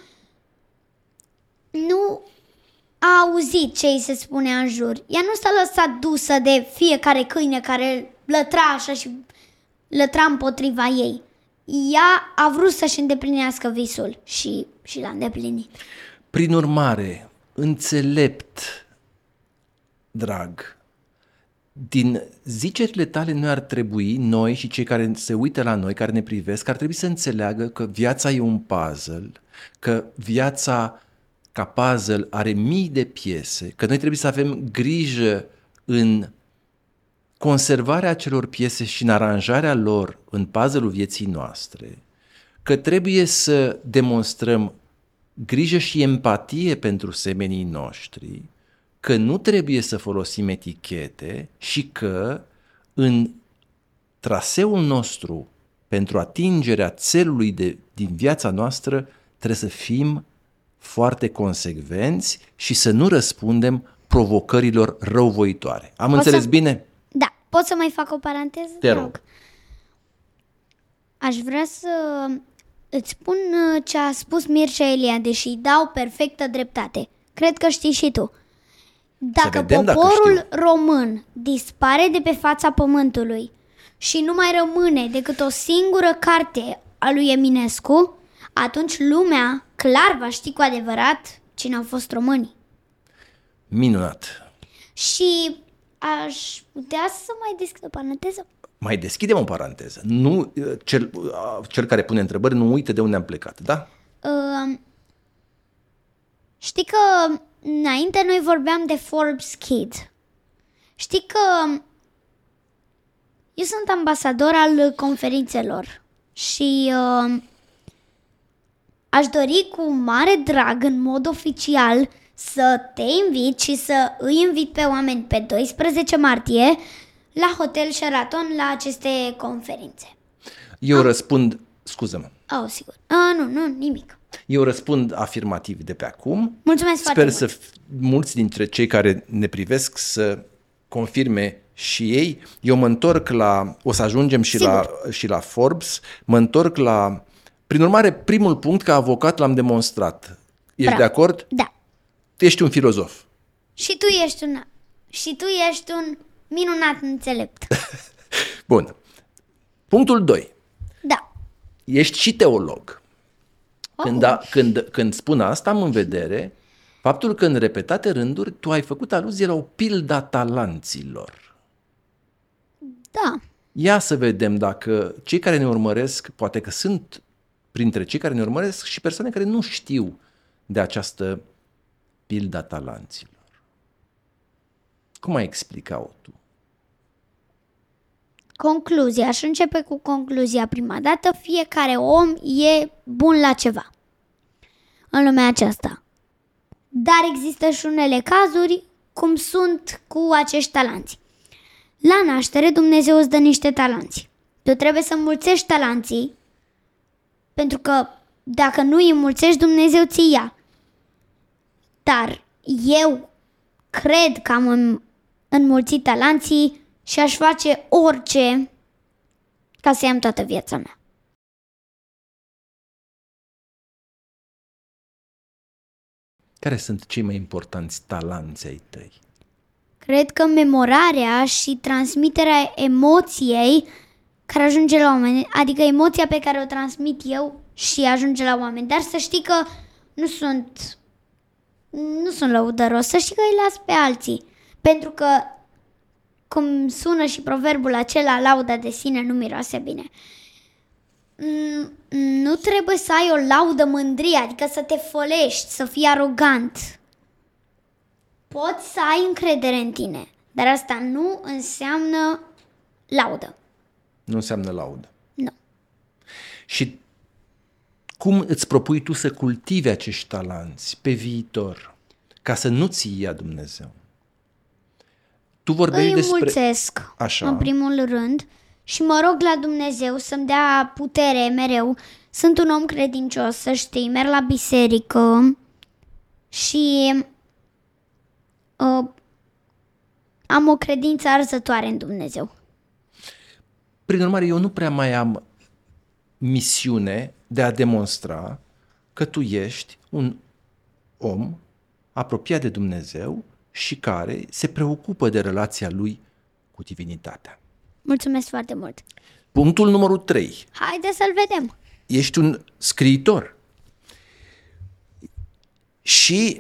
nu a auzit ce îi se spunea în jur. Ea nu s-a lăsat dusă de fiecare câine care lătra așa și lătra împotriva ei. Ea a vrut să-și îndeplinească visul și l-a îndeplinit. Prin urmare, înțelept, drag, din zicerile tale noi ar trebui, noi și cei care se uită la noi, care ne privesc, ar trebui să înțeleagă că viața e un puzzle, că viața ca puzzle are mii de piese, că noi trebuie să avem grijă în conservarea acelor piese și în aranjarea lor în puzzle-ul vieții noastre, că trebuie să demonstrăm grijă și empatie pentru semenii noștri, că nu trebuie să folosim etichete și că în traseul nostru pentru atingerea țelului din viața noastră trebuie să fim foarte consecvenți și să nu răspundem provocărilor răuvoitoare. Am înțeles bine? Da. Pot să mai fac o paranteză? Te rog. Aș vrea să îți spun ce a spus Mircea Eliade și îi dau perfectă dreptate. Cred că știi și tu. Dacă poporul român dispare de pe fața pământului și nu mai rămâne decât o singură carte a lui Eminescu, atunci lumea clar va ști cu adevărat cine au fost românii. Minunat. Și aș putea să mai deschid o paranteză? Mai deschidem o paranteză. Nu, cel care pune întrebări nu uite de unde am plecat, da? Știi că înainte noi vorbeam de Forbes Kid. Știi că eu sunt ambasador al conferințelor și aș dori cu mare drag, în mod oficial, să te invit și să îi invit pe oameni pe 12 martie la Hotel Sheraton la aceste conferințe. Eu răspund, scuză-mă. Sigur. Nu, nimic. Eu răspund afirmativ de pe acum. Mulțumesc foarte mult. Sper să mulți dintre cei care ne privesc să confirme și ei. Eu mă întorc o să ajungem și la Forbes, mă întorc la... Prin urmare, primul punct, ca avocat l-am demonstrat. Ești de acord? Da. Tu ești un filozof. Și tu ești un minunat înțelept. Bun. Punctul 2. Da. Ești și teolog. Când spun asta, am în vedere faptul că în repetate rânduri tu ai făcut aluzie la o pildă a talanților. Da. Ia să vedem dacă cei care ne urmăresc, poate că sunt printre cei care ne urmăresc și persoane care nu știu de această pildă a talanților. Cum ai explica-o tu? Concluzia. Aș începe cu concluzia prima dată. Fiecare om e bun la ceva în lumea aceasta. Dar există și unele cazuri cum sunt cu acești talanți. La naștere Dumnezeu îți dă niște talanți. Tu trebuie să înmulțești talanții, pentru că dacă nu îi înmulțești, Dumnezeu ți ia. Dar eu cred că am înmulțit talanții și aș face orice ca să i-am toată viața mea. Care sunt cei mai importanți talanți ai tăi? Cred că memorarea și transmiterea emoției care ajunge la oameni, adică emoția pe care o transmit eu și ajunge la oameni. Dar să știi că nu sunt lăudăros, să știi că îi las pe alții. Pentru că, cum sună și proverbul acela, lauda de sine nu miroase bine. Nu trebuie să ai o laudă mândrie, adică să te fălești, să fii arogant. Poți să ai încredere în tine, dar asta nu înseamnă laudă. Nu înseamnă laudă. Nu. Și cum îți propui tu să cultivi acești talanți pe viitor, ca să nu ți ia Dumnezeu? Tu vorbești îi despre... înmulțesc, Așa. în primul rând, și mă rog la Dumnezeu să-mi dea putere mereu sunt un om credincios, să știi, merg la biserică și am o credință arzătoare în Dumnezeu. Prin urmare, eu nu prea mai am misiune de a demonstra că tu ești un om apropiat de Dumnezeu și care se preocupă de relația lui cu divinitatea. Mulțumesc foarte mult. Punctul numărul 3. Haide să-l vedem. Ești un scriitor și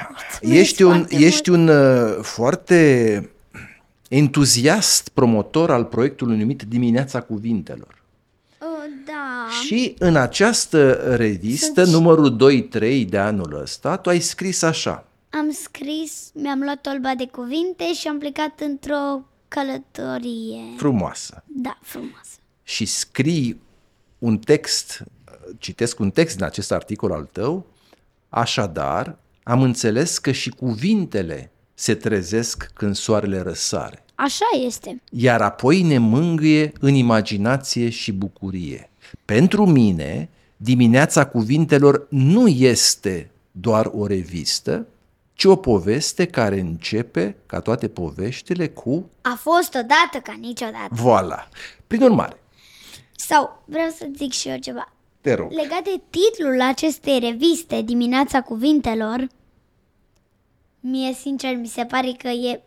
ești un foarte entuziast promotor al proiectului numit Dimineața Cuvintelor. Da. Și în această revistă, numărul 2-3 de anul ăsta, tu ai scris așa. Am scris, mi-am luat tolba de cuvinte și am plecat într-o călătorie. Frumoasă. Da, frumoasă. Și scrii un text, citesc un text din acest articol al tău, așadar am înțeles că și cuvintele se trezesc când soarele răsare. Așa este. Iar apoi ne mângâie în imaginație și bucurie. Pentru mine, Dimineața Cuvintelor nu este doar o revistă, ci o poveste care începe, ca toate poveștile, cu... A fost odată ca niciodată. Voilà. Prin urmare, Sau, vreau să zic și eu ceva. te rog. Legat de titlul acestei reviste, Dimineața Cuvintelor, mie, sincer, mi se pare că e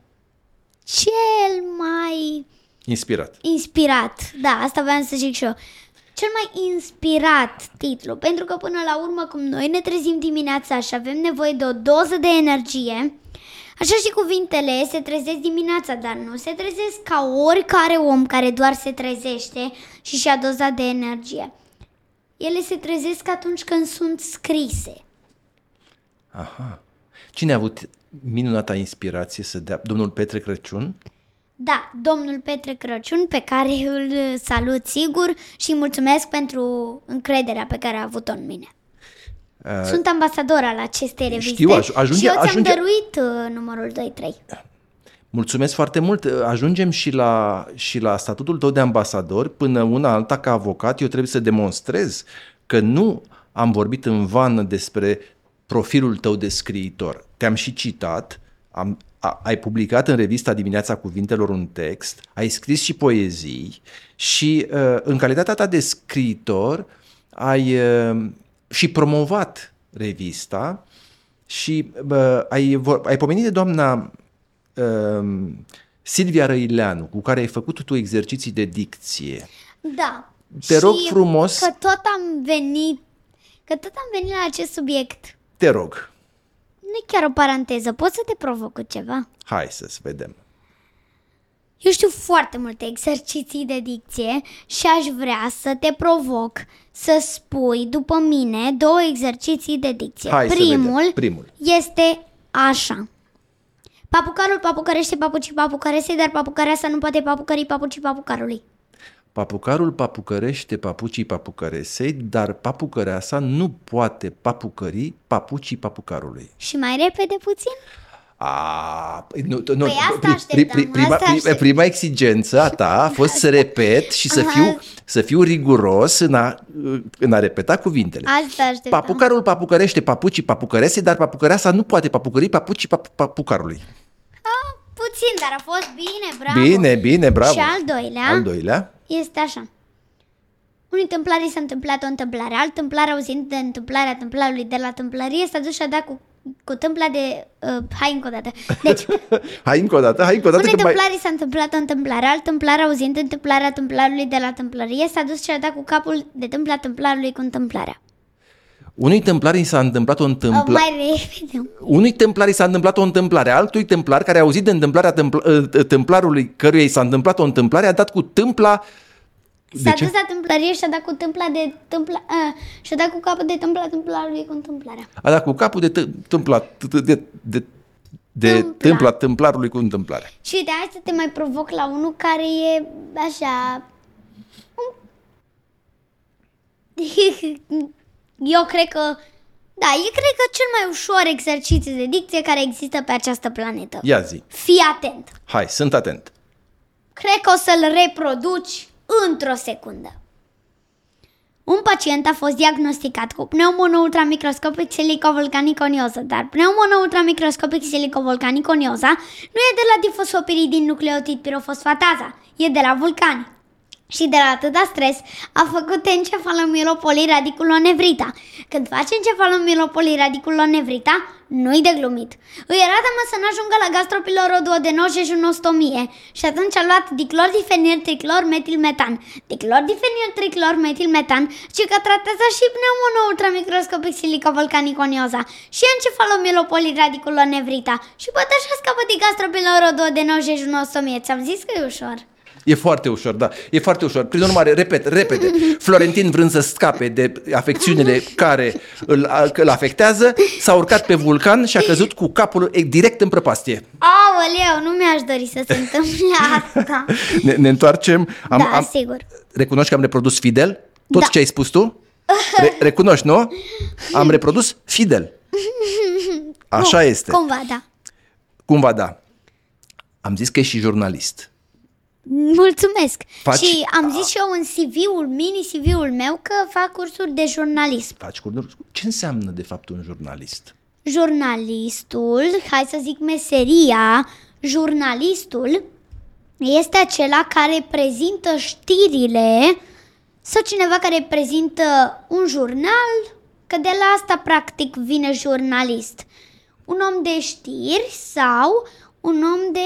cel mai inspirat. Da, asta voiam să zic și eu. Cel mai inspirat titlu, pentru că până la urmă, cum noi ne trezim dimineața și avem nevoie de o doză de energie, așa și cuvintele se trezesc dimineața, dar nu se trezesc ca oricare om care doar se trezește și și-a doza de energie. Ele se trezesc atunci când sunt scrise. Aha. Cine a avut minunata inspirație să dea? Domnul Petre Crăciun? Da, domnul Petre Crăciun, pe care îl salut sigur și îi mulțumesc pentru încrederea pe care a avut-o în mine. Sunt ambasador al acestei reviste Știu, și eu ți-am dăruit numărul 2-3. Mulțumesc foarte mult. Ajungem și la statutul tău de ambasador. Până una alta, ca avocat, eu trebuie să demonstrez că nu am vorbit în van despre profilul tău de scriitor. Te-am și citat, ai publicat în revista Dimineața Cuvintelor un text, ai scris și poezii și în calitatea ta de scriitor ai și promovat revista și ai pomenit de doamna Silvia Răileanu, cu care ai făcut tu exerciții de dicție. Da. Te rog frumos. Că tot am venit la acest subiect. Te rog. Nu e chiar o paranteză, pot să te provoc cu ceva? Hai să vedem. Eu știu foarte multe exerciții de dicție și aș vrea să te provoc să spui după mine 2 exerciții de dicție. Hai Primul este așa. Papucarul papucărește papucii papucărese, dar papucăreasa nu poate papucări papucii papucarului. Papucarul papucărește papucii papucăresei, dar papucăreasa nu poate papucări papucii papucarului. Și mai repede puțin? Prima exigență a ta a fost să repet și să fiu riguros în a repeta cuvintele. Asta așteptam. Papucarul papucărește papucii papucărese, dar papucăreasa nu poate papucări papucii papucarului. Puțin, dar a fost bine, bravo. Bine, bravo. Și al doilea este așa. Unui tâmplar i s-a întâmplat o întâmplare. Alt tâmplar, auzind de întâmplarea tâmplarului de la tâmplărie, s-a dus și a dat cu tâmpla de... hai încă o dată. Deci, hai încă o dată. Unui tâmplar i s-a întâmplat o întâmplare. Alt tâmplar, auzind de întâmplarea tâmplarului de la tâmplărie, s-a dus și a dat cu capul de tâmpla tâmplarului cu întâmplarea. Unui tâmplar i s-a întâmplat o întâmplare. Unui tâmplar i s-a întâmplat o întâmplare. Altui tâmplar care a auzit de întâmplarea tâmplarului căruia i s-a întâmplat o întâmplare a dat cu tâmpla. S-a dus la tâmplărie și a dat cu tâmpla de tâmpla și a dat cu capul de tâmpla tâmplarului cu întâmplarea. A dat cu capul de tâmpla tâmplarului cu întâmplarea. Și de asta te mai provoc la unul care e așa. Eu cred că cel mai ușor exercițiu de dicție care există pe această planetă. Ia zi. Fii atent. Hai, sunt atent. Cred că o să-l reproduci într-o secundă. Un pacient a fost diagnosticat cu pneumono-ultramicroscopic silicovolcaniconioză, dar pneumono-ultramicroscopic silicovolcaniconioză nu e de la difosfopiridin nucleotid pirofosfataza, e de la vulcani. Și de la atâta stres a făcut encefalomielopoliradiculonevrita. Când faci encefalomielopoliradiculonevrita, nu-i de glumit. Îi era teamă să n-ajungă la gastropiloroduodenoze și junostomie și atunci a luat diclordifeniltriclormetilmetan. Diclordifeniltriclormetilmetan și că tratează și pneumono-ultramicroscopic silicovolcaniconioza și encefalomielopoliradiculonevrita și poate așa scapă de gastropiloroduodenoze și junostomie. Ți-am zis că e ușor. E foarte ușor, da, e foarte ușor. Prin urmare, repede. Florentin, vrând să scape de afecțiunile care îl afectează, s-a urcat pe vulcan și a căzut cu capul direct în prăpastie. Aoleu, nu mi-aș dori să se întâmple asta. Ne întoarcem. Sigur. Recunoști că am reprodus fidel? Tot Da. ce ai spus tu? Recunoști, nu? Am reprodus fidel. Așa este. Cumva da. Am zis că ești și jurnalist. Mulțumesc. Faci- Și am zis și eu în mini-CV-ul meu că fac cursuri de jurnalism. Faci cursuri. Ce înseamnă de fapt un jurnalist? Jurnalistul, hai să zic meseria, jurnalistul este acela care prezintă știrile sau cineva care prezintă un jurnal, că de la asta practic vine jurnalist. Un om de știri sau un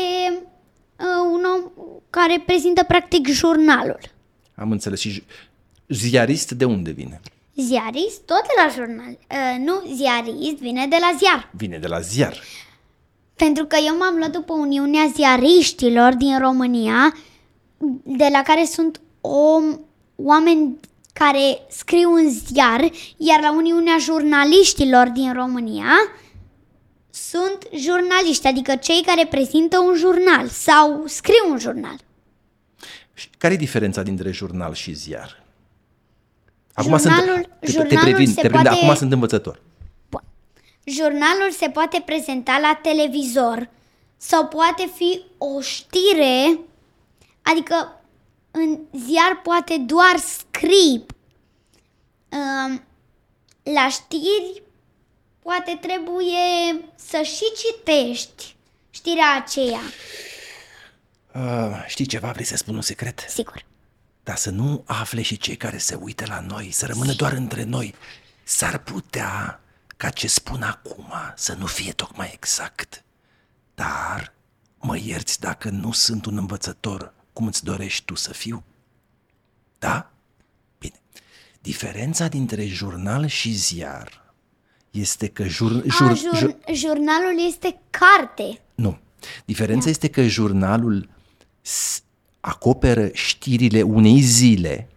om care prezintă practic jurnalul. Am înțeles. Și ziarist de unde vine? Ziarist, tot de la jurnal. Nu, ziarist vine de la ziar. Vine de la ziar. Pentru că eu m-am luat după Uniunea Ziariștilor din România, de la care sunt oameni care scriu în ziar, iar la Uniunea Jurnaliștilor din România sunt jurnaliști, adică cei care prezintă un jurnal sau scriu un jurnal. Și care e diferența dintre jurnal și ziar? Jurnalul se poate- acum sunt învățător. Jurnalul se poate prezenta la televizor sau poate fi o știre, adică în ziar poate doar scrii. La știri poate trebuie să și citești știrea aceea. Știi ceva? Vrei să spun un secret? Sigur. Dar să nu afle și cei care se uită la noi, să rămână doar între noi. S-ar putea ca ce spun acum să nu fie tocmai exact. Dar mă ierți dacă nu sunt un învățător cum îți dorești tu să fiu? Da? Bine. Diferența dintre jurnal și ziar este că Jurnalul este carte. Nu. Diferența este că jurnalul acoperă știrile unei zile,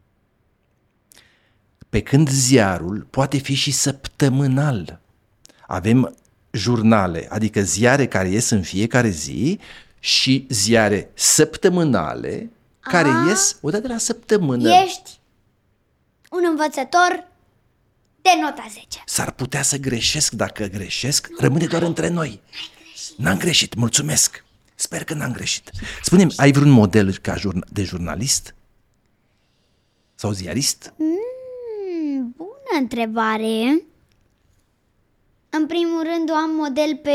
pe când ziarul poate fi și săptămânal. Avem jurnale, adică ziare care ies în fiecare zi și ziare săptămânale care ies o dată la săptămână. Ești un învățător de nota 10. S-ar putea să greșesc, dacă greșesc, rămâne doar între noi. N-am greșit, mulțumesc. Sper că n-am greșit. Spune-mi, ai vreun model de jurnalist? Sau ziarist? Bună întrebare. În primul rând am model pe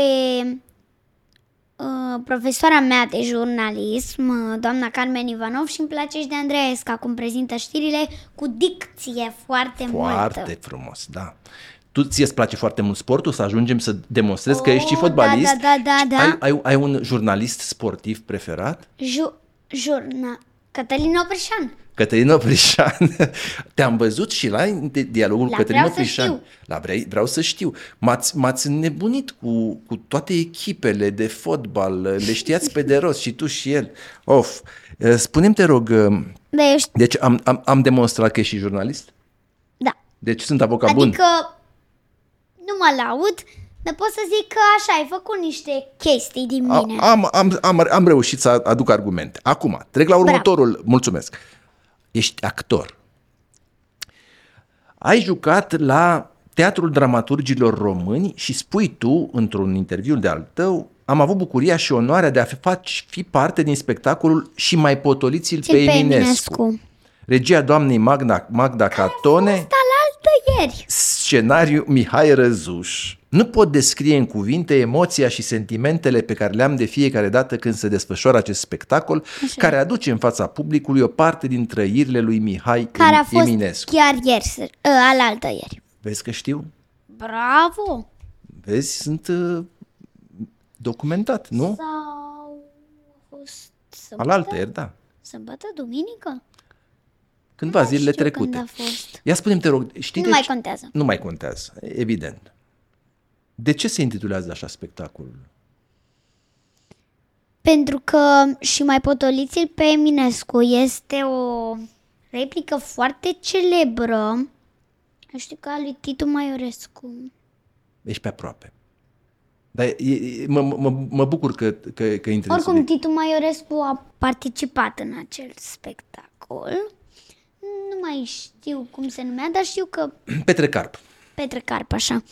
profesoara mea de jurnalism, doamna Carmen Ivanov, și îmi place și de Andreesca cum prezintă știrile cu dicție foarte multă. Foarte frumos, da. Ție îți place foarte mult sportul, să ajungem să demonstrezi că ești și fotbalist? Da. Ai un jurnalist sportiv preferat? Cătălin Oprișan. Cătălin Oprișan. Te-am văzut și la dialogul cu Cătălin Oprișan. Vreau să știu. M-ați înnebunit cu toate echipele de fotbal, le știați pe de rost și tu și el. Spune-mi, te rog, deci am demonstrat că ești și jurnalist? Da. Deci sunt avocat bun. Adică nu mă laud, dar pot să zic că așa, ai făcut niște chestii din mine. Am reușit să aduc argumente. Acum, trec la următorul. Bravo. Mulțumesc. Ești actor. Ai jucat la Teatrul Dramaturgilor Români și spui tu, într-un interviu de-al tău, am avut bucuria și onoarea de a fi parte din spectacolul Și mai potoliți-l pe Eminescu. Regia doamnei Magda Catone, Alaltă ieri. scenariu Mihai Răzuș. Nu pot descrie în cuvinte emoția și sentimentele pe care le am de fiecare dată când se desfășoară acest spectacol, care aduce în fața publicului o parte din trăirile lui Mihai Care a fost Eminescu. chiar ieri, alaltă ieri. Vezi că știu? Bravo! Vezi, sunt documentat, nu? Sau a fost Alaltă ieri, da. sâmbătă, duminică? Cândva Nu zilele știu trecute. când a fost. Ia spune-mi, te rog, știi Nu de mai ce- contează. Nu mai contează, evident. De ce se intitulează așa spectacolul? Pentru că și mai potoliți-l pe Eminescu este o replică foarte celebră. Știu că a lui Titu Maiorescu. Ești pe aproape. Dar mă bucur că intri în Oricum, subiect. Titu Maiorescu a participat în acel spectacol. Nu mai știu cum se numea, dar știu că Petre Carp. Petre Carp, așa.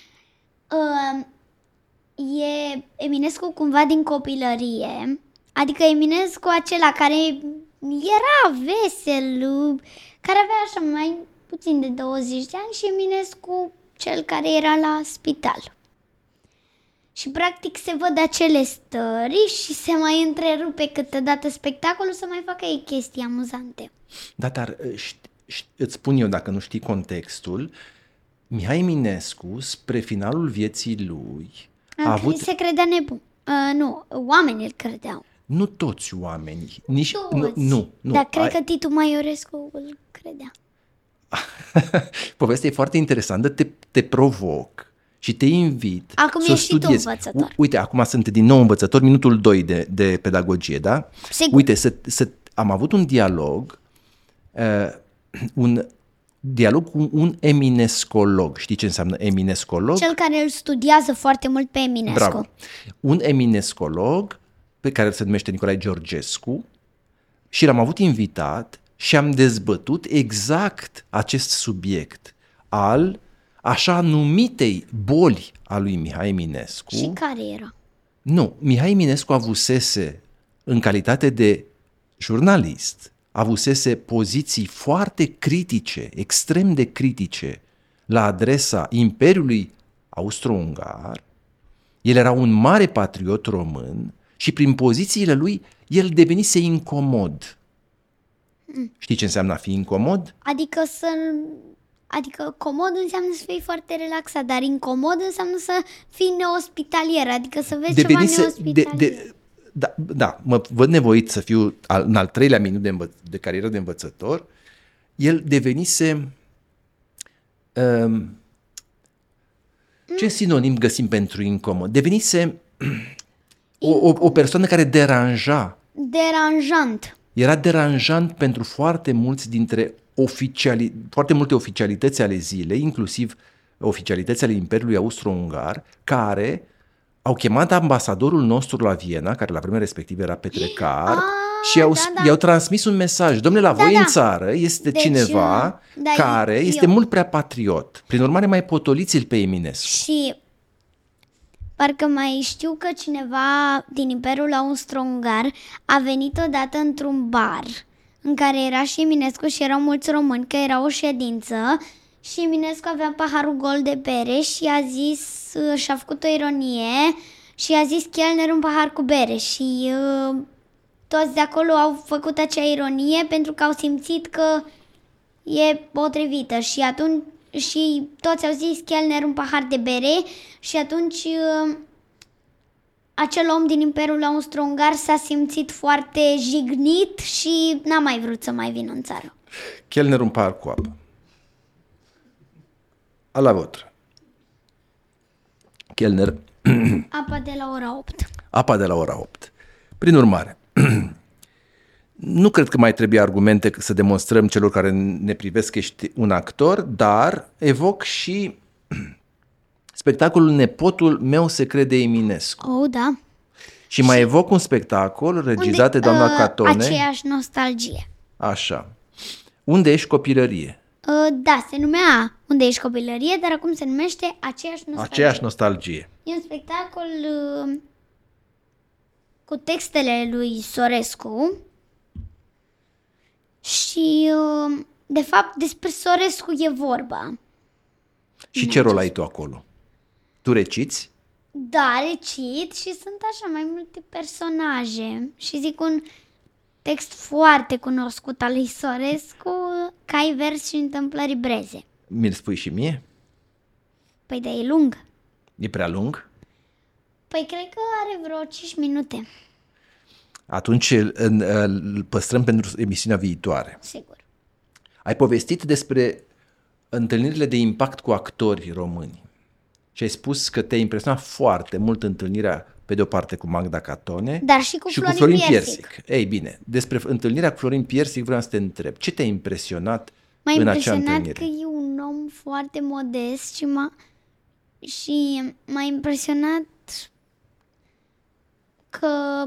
E Eminescu cumva din copilărie, adică Eminescu acela care era vesel, care avea așa mai puțin de 20 de ani, și Eminescu cel care era la spital. Și practic se văd acele stări și se mai întrerupe câteodată spectacolul să mai facă ei chestii amuzante. Da, dar îți spun eu, dacă nu știi contextul, Mihai Eminescu, spre finalul vieții lui, a avut... Se credea nebun. Nu, oamenii îl credeau. Nu toți oamenii. Nici, Toți. nu. Dar cred că Titu Maiorescu îl credea. Povestea e foarte interesantă, te provoc și te invit Acum să o ești și tu studiezi. învățător. Uite, acum sunt din nou învățător, minutul 2 de pedagogie, da? Sigur. Uite, am avut un dialog, cu un eminescolog. Știi ce înseamnă eminescolog? Cel care îl studiază foarte mult pe Eminescu. Bravo. Un eminescolog pe care se numește Nicolae Georgescu și l-am avut invitat și am dezbătut exact acest subiect al așa numitei boli a lui Mihai Eminescu. Și care era? Nu, Mihai Eminescu avusese, în calitate de jurnalist, avusese poziții foarte critice, extrem de critice, la adresa Imperiului Austro-Ungar. El era un mare patriot român și prin pozițiile lui el devenise incomod. Știi ce înseamnă a fi incomod? Adică comod înseamnă să fii foarte relaxat, dar incomod înseamnă să fii neospitalier, adică să vezi ceva neospitalier. Da, mă văd nevoit să fiu în al 3-lea minut de carieră de învățător. El devenise... ce sinonim găsim pentru incomod? Devenise o persoană care deranja. Deranjant. Era deranjant pentru foarte mulți dintre foarte multe oficialități ale zilei, inclusiv oficialități ale Imperiului Austro-Ungar, care au chemat ambasadorul nostru la Viena, care la vremea respectivă era Petre Carp, și i-au transmis un mesaj. Dom'le, la voi în țară este cineva care este mult prea patriot. Prin urmare, mai potoliți-l pe Eminescu. Și parcă mai știu că cineva din Imperiul Austro-Ungar a venit odată într-un bar în care era și Eminescu și erau mulți români, că era o ședință și Eminescu avea paharul gol de bere și a zis, și-a făcut o ironie și a zis chelner un pahar cu bere și toți de acolo au făcut acea ironie pentru că au simțit că e potrivită și atunci și toți au zis chelner un pahar de bere și atunci acel om din Imperiul Austro-Ungar s-a simțit foarte jignit și n-a mai vrut să mai vină în țară. Chelner un pahar cu apă. A la votră. Chelner. Apa de la ora 8. Apa de la ora 8. Prin urmare, nu cred că mai trebuie argumente să demonstrăm celor care ne privesc că ești un actor, dar evoc și spectacolul Nepotul meu se crede Eminescu. Oh, da. Și mai evoc un spectacol regizat de doamna Catone. Aceeași nostalgie. Așa. Unde ești copilărie? Da, se numea Unde ești copilărie, dar acum se numește Aceeași nostalgie. Aceeași nostalgie. E un spectacol cu textele lui Sorescu Și, de fapt, despre Sorescu e vorba. Și ce rol ai tu acolo? Tu reciți? Da, recit și sunt așa mai multe personaje. Și zic un text foarte cunoscut al lui Sorescu, Cai vers și întâmplări breze. Mi-l spui și mie? Păi da, e lung. E prea lung? Păi cred că are vreo 5 minute. Atunci îl păstrăm pentru emisiunea viitoare. Sigur. Ai povestit despre întâlnirile de impact cu actori români și ai spus că te-a impresionat foarte mult întâlnirea, pe de o parte, cu Magda Catone, Dar și cu Florin Piersic. Ei bine, despre întâlnirea cu Florin Piersic vreau să te întreb. Ce te-a impresionat M-a în acea impresionat întâlnire? că e un om foarte modest și m-a impresionat că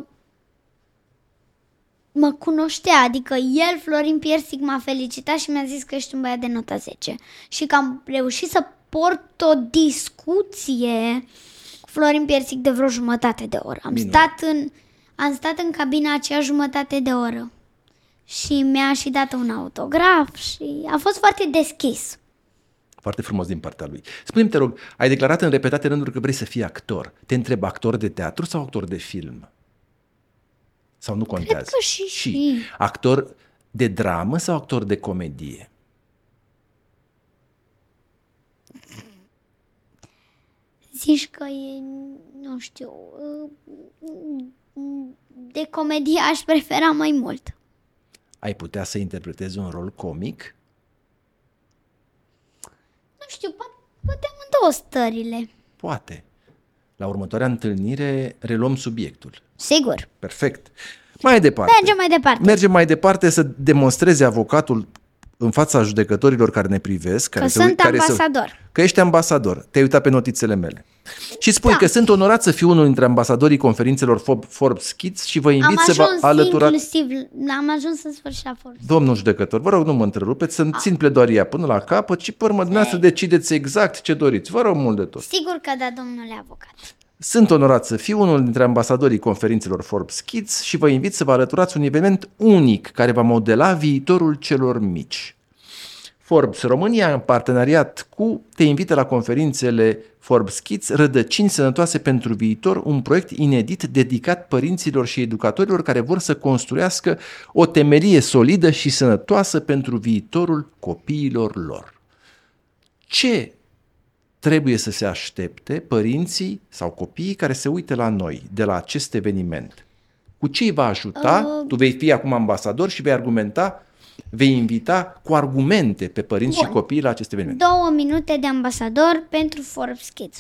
mă cunoștea, adică el, Florin Piersic, m-a felicitat și mi-a zis că ești un băiat de nota 10 și că am reușit să port o discuție cu Florin Piersic de vreo jumătate de oră. Am stat în cabina aceea jumătate de oră și mi-a și dat un autograf și a fost foarte deschis. Foarte frumos din partea lui. Spune-mi, te rog, ai declarat în repetate rânduri că vrei să fii actor. Te întreb, actor de teatru sau actor de film? Sau nu contează? Cred că și. Actor de dramă sau actor de comedie? Zici că e, nu știu, de comedie aș prefera mai mult. Ai putea să interpretezi un rol comic? Nu știu, poate amândouă stările. Poate. La următoarea întâlnire reluăm subiectul. Sigur. Perfect. Mai departe. Mergem mai departe să demonstreze avocatul în fața judecătorilor care ne privesc. Că sunt ambasador. Că ești ambasador. Te-ai uitat pe notițele mele. Și spui că sunt onorat să fiu unul dintre ambasadorii conferințelor Forbes Kids și vă invit să vă alăturați. Am ajuns în sfârșit la Forbes. Domnul judecător, vă rog, nu mă întrerupeți, să-mi țin pledoaria până la capăt și pe urmă dumneavoastră decideți exact ce doriți. Vă rog mult de tot. Sigur că da, domnule avocat. Sunt onorat să fiu unul dintre ambasadorii conferințelor Forbes Kids și vă invit să vă alăturați un eveniment unic care va modela viitorul celor mici. Forbes România, în parteneriat cu, te invită la conferințele Forbes Kids, Rădăcini sănătoase pentru viitor, un proiect inedit dedicat părinților și educatorilor care vor să construiască o temelie solidă și sănătoasă pentru viitorul copiilor lor. Ce trebuie să se aștepte părinții sau copiii care se uită la noi de la acest eveniment? Cu ce îi va ajuta? Tu vei fi acum ambasador și vei argumenta, vei invita cu argumente pe părinți și copii la acest eveniment. 2 minute de ambasador pentru Forbes Kids.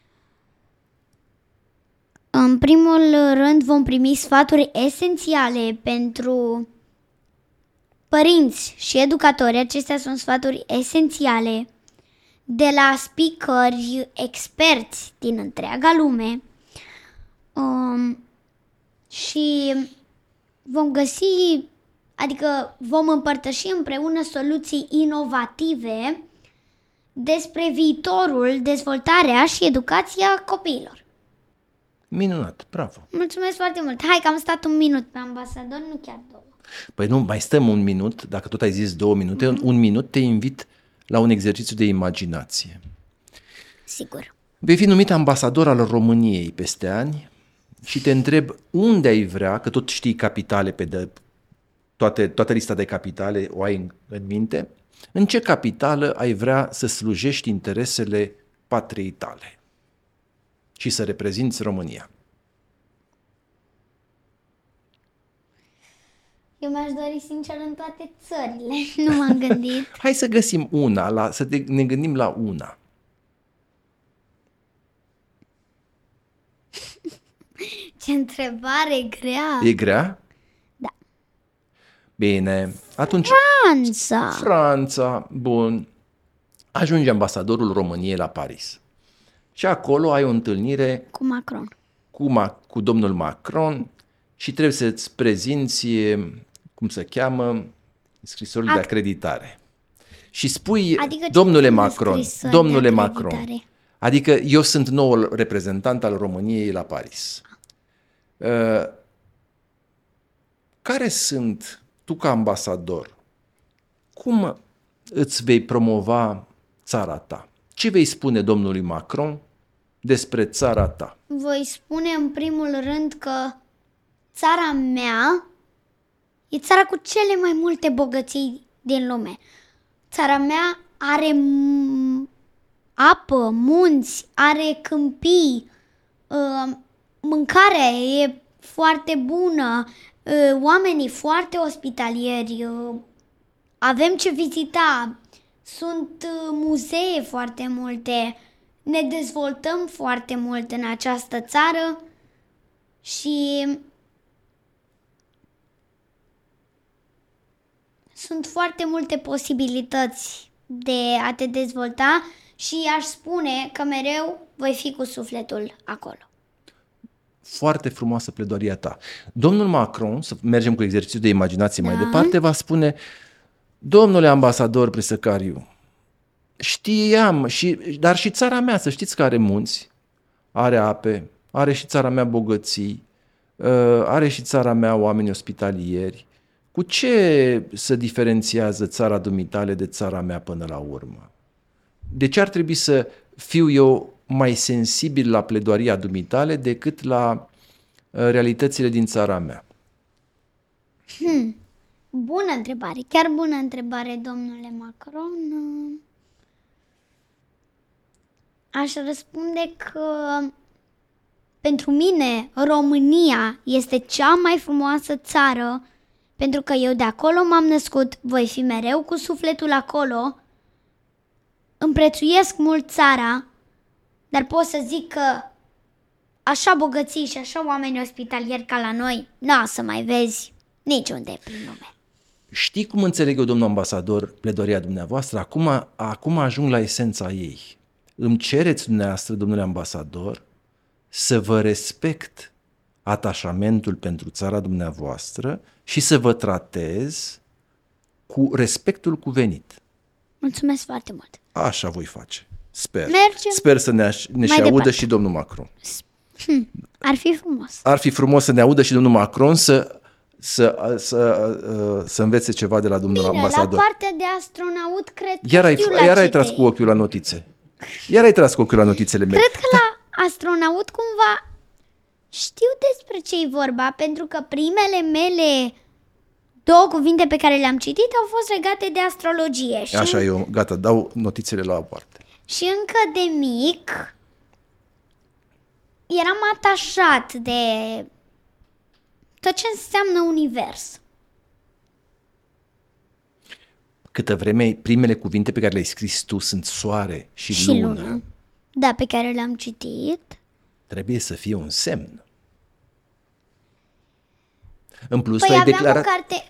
În primul rând vom primi sfaturi esențiale pentru părinți și educatori. Acestea sunt sfaturi esențiale de la speakeri experți din întreaga lume și vom găsi, adică vom împărtăși împreună soluții inovative despre viitorul, dezvoltarea și educația copiilor. Minunat, bravo! Mulțumesc foarte mult! Hai că am stat 1 minut pe ambasador, nu chiar 2. Păi nu, mai stăm 1 minut, dacă tot ai zis 2 minute, 1 minut te invit la un exercițiu de imaginație. Sigur. Vei fi numit ambasador al României peste ani și te întreb unde ai vrea, că tot știi capitale toată lista de capitale o ai în minte, în ce capitală ai vrea să slujești interesele patriei tale și să reprezinți România? Eu mi-aș dori sincer în toate țările, nu m-am gândit. Hai să găsim una, ne gândim la una. Ce întrebare grea! E grea? Da. Bine, atunci... Franța, bun. Ajunge ambasadorul României la Paris. Și acolo ai o întâlnire... Cu Macron. Cu domnul Macron și trebuie să-ți prezinți, cum se cheamă, scrisorile de acreditare. Și spui, adică domnule Macron, adică eu sunt noul reprezentant al României la Paris. Care sunt, tu ca ambasador, cum îți vei promova țara ta? Ce vei spune domnului Macron despre țara ta? Voi spune în primul rând că țara mea e țara cu cele mai multe bogății din lume. Țara mea are apă, munți, are câmpii, mâncarea e foarte bună, oamenii foarte ospitalieri, avem ce vizita, sunt muzee foarte multe, ne dezvoltăm foarte mult în această țară și sunt foarte multe posibilități de a te dezvolta și aș spune că mereu voi fi cu sufletul acolo. Foarte frumoasă pledoaria ta. Domnul Macron, să mergem cu exercițiul de imaginație mai departe, va spune: domnule ambasador Presăcariu, știam, dar și țara mea, să știți că are munți, are ape, are și țara mea bogății, are și țara mea oameni ospitalieri. Cu ce se diferențiază țara dumitale de țara mea până la urmă? De ce ar trebui să fiu eu mai sensibil la pledoaria dumitale decât la realitățile din țara mea? Bună întrebare, chiar bună întrebare, domnule Macron. Aș răspunde că pentru mine România este cea mai frumoasă țară, pentru că eu de acolo m-am născut, voi fi mereu cu sufletul acolo, îmi prețuiesc mult țara, dar pot să zic că așa bogății și așa oameni ospitalieri ca la noi, n-o să mai vezi niciunde prin lume. Știi cum înțeleg eu, domnul ambasador, pledoaria dumneavoastră? Acum ajung la esența ei. Îmi cereți dumneavoastră, domnule ambasador, să vă respect atașamentul pentru țara dumneavoastră și să vă tratez cu respectul cuvenit. Mulțumesc foarte mult. Așa voi face. Sper. Mergem. Sper să ne și audă și domnul Macron. Ar fi frumos. Ar fi frumos să ne audă și domnul Macron să învețe ceva de la domnul ambasador. La partea de astronaut, cred că Iar ai tras cu ochiul la notițe. Iar ai tras cu ochiul la notițele mele. Cred că la astronaut cumva știu despre ce e vorba, pentru că primele mele 2 cuvinte pe care le-am citit au fost legate de astrologie. Și așa, eu gata, dau notițele la o parte. Și încă de mic eram atașat de tot ce înseamnă univers. Câtă vreme primele cuvinte pe care le-ai scris tu sunt soare și lună. Da, pe care le-am citit. Trebuie să fie un semn. În plus, tu ai declarat...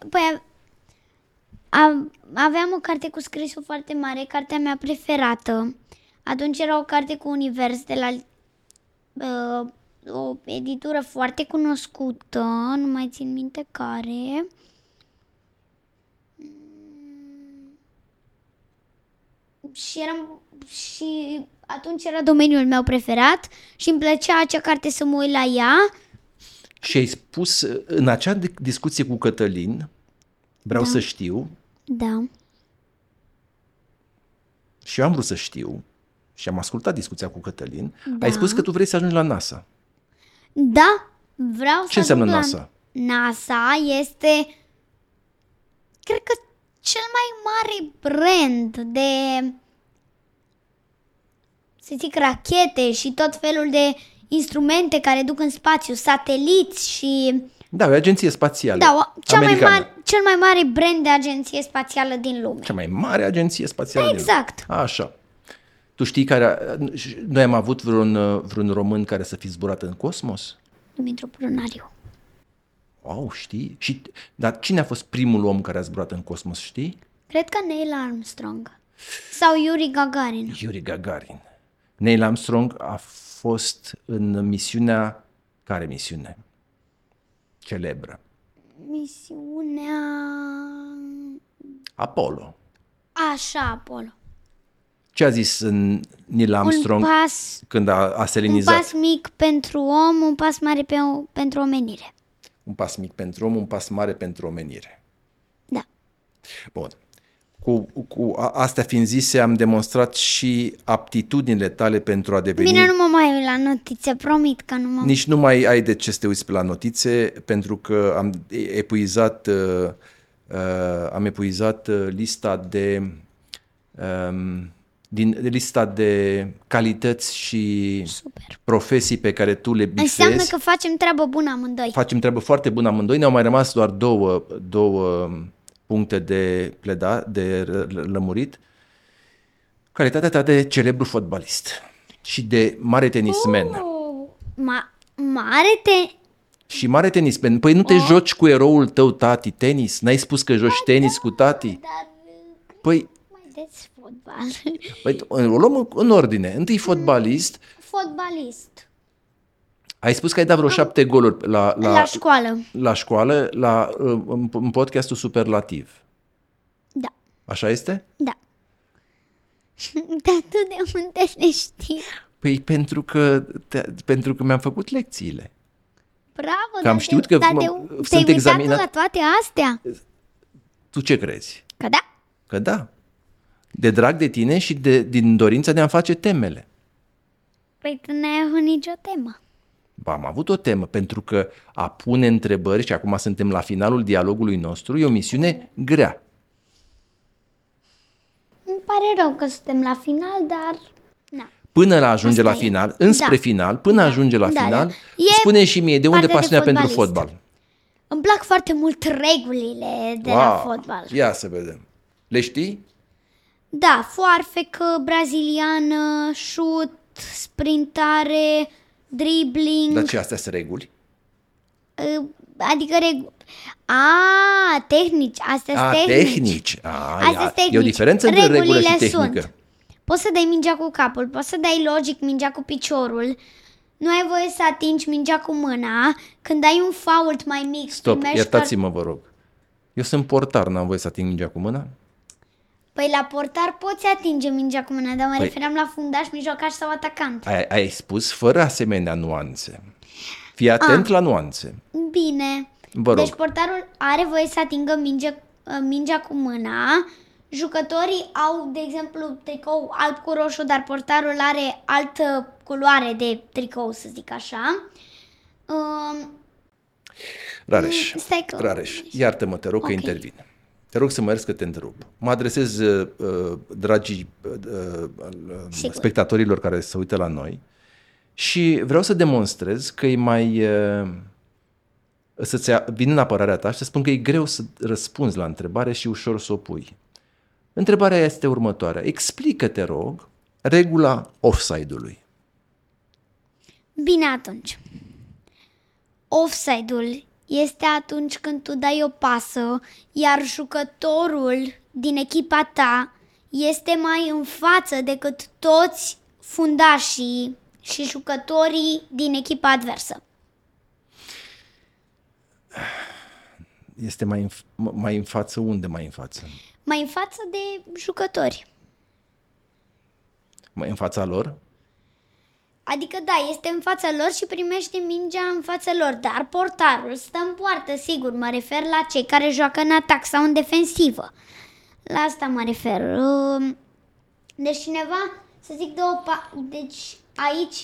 Aveam o carte cu scrisul foarte mare, cartea mea preferată. Atunci era o carte cu univers de la o editură foarte cunoscută, nu mai țin minte care. Și atunci era domeniul meu preferat și îmi plăcea acea carte să mă uit la ea. Și ai spus în acea discuție cu Cătălin, vreau să știu. Da. Și eu am vrut să știu și am ascultat discuția cu Cătălin. Da. Ai spus că tu vrei să ajungi la NASA. Da, vreau să Ce înseamnă NASA? NASA este, cred că, cel mai mare brand de, să zic, rachete și tot felul de instrumente care duc în spațiu, sateliți și... Da, o agenție spațială. Da, cel mai mare brand de agenție spațială din lume. Cea mai mare agenție spațială din lume. Exact. Așa. Tu știi noi am avut vreun român care să fi zburat în cosmos? Dumitru Brunariu. Wow, știi? Dar cine a fost primul om care a zburat în cosmos, știi? Cred că Neil Armstrong. Sau Yuri Gagarin. Yuri Gagarin. Neil Armstrong a fost în misiunea... Care misiune? Celebră. Misiunea... Apollo. Așa, Apollo. Ce a zis Neil Armstrong când a selenizat? Un pas mic pentru om, un pas mare pentru omenire. Un pas mic pentru om, un pas mare pentru omenire. Da. Bun. astea fiind zise, am demonstrat și aptitudinile tale pentru a deveni... Bine, nu mă mai uit la notițe, promit că nu mă... Nici nu mai ai de ce să te uiți pe la notițe, pentru că am epuizat lista lista de calități și Super. profesii pe care tu le bifezi. Înseamnă că facem treabă bună amândoi. Facem treabă foarte bună amândoi. Ne-au mai rămas doar două puncte de lămurit. Calitatea ta de celebru fotbalist și de mare tenismen. Și mare tenismen. Păi nu te joci cu eroul tău, tati, tenis? N-ai spus că joci tenis cu tati? Păi... fotbal. Păi, o luăm în ordine. Întâi fotbalist. Fotbalist. Ai spus că ai dat vreo 7 goluri la școală. La școală, în podcastul Superlativ. Da. Așa este? Da. Dar tu de unde le știi? Păi pentru că mi-am făcut lecțiile. Bravo, că am știut că sunt examinat. La toate astea? Tu ce crezi? Că da. Că da. De drag de tine și din dorința de a-mi face temele. Păi tu n-ai avut nicio temă. Ba, am avut o temă, pentru că a pune întrebări, și acum suntem la finalul dialogului nostru, e o misiune grea. Îmi pare rău că suntem la final, dar... Na. Până la ajunge la final, înspre final, până ajunge la final, spune și mie de unde pasiunea pentru fotbal. Îmi plac foarte mult regulile de la fotbal. Ia să vedem. Le știi? Da, foarfecă, braziliană, șut, sprintare, dribbling. Dar ce, astea sunt reguli? Adică tehnici, astea sunt tehnici. E o diferență între regulă și tehnică. Sunt. Poți să dai mingea cu capul, poți să dai logic mingea cu piciorul, nu ai voie să atingi mingea cu mâna, când ai un fault mai mic... Stop, iertați-mă, vă rog. Eu sunt portar, n-am voie să ating mingea cu mâna? Păi la portar poți atinge mingea cu mâna, dar mă refeream la fundaș, mijlocaș sau atacant. Ai spus fără asemenea nuanțe. Fii atent la nuanțe. Bine. Deci portarul are voie să atingă mingea cu mâna. Jucătorii au, de exemplu, tricou alb cu roșu, dar portarul are altă culoare de tricou, să zic așa. Rareș, iartă-mă, te rog că intervin. Te rog să mă ierți că te întrerup. Mă adresez dragii spectatorilor care se uită la noi și vreau să demonstrez că e mai... să-ți vin în apărarea ta și să spun că e greu să răspunzi la întrebare și ușor să o pui. Întrebarea este următoarea. Explică, te rog, regula offside-ului. Bine atunci. Offside-ul este atunci când tu dai o pasă, iar jucătorul din echipa ta este mai în față decât toți fundașii și jucătorii din echipa adversă. Este mai în față? Unde mai în față? Mai în față de jucători. Mai în fața lor? Adică da, este în fața lor și primește mingea în fața lor, dar portarul stă în poartă, sigur, mă refer la cei care joacă în atac sau în defensivă. La asta mă refer. Deci cineva, să zic deci aici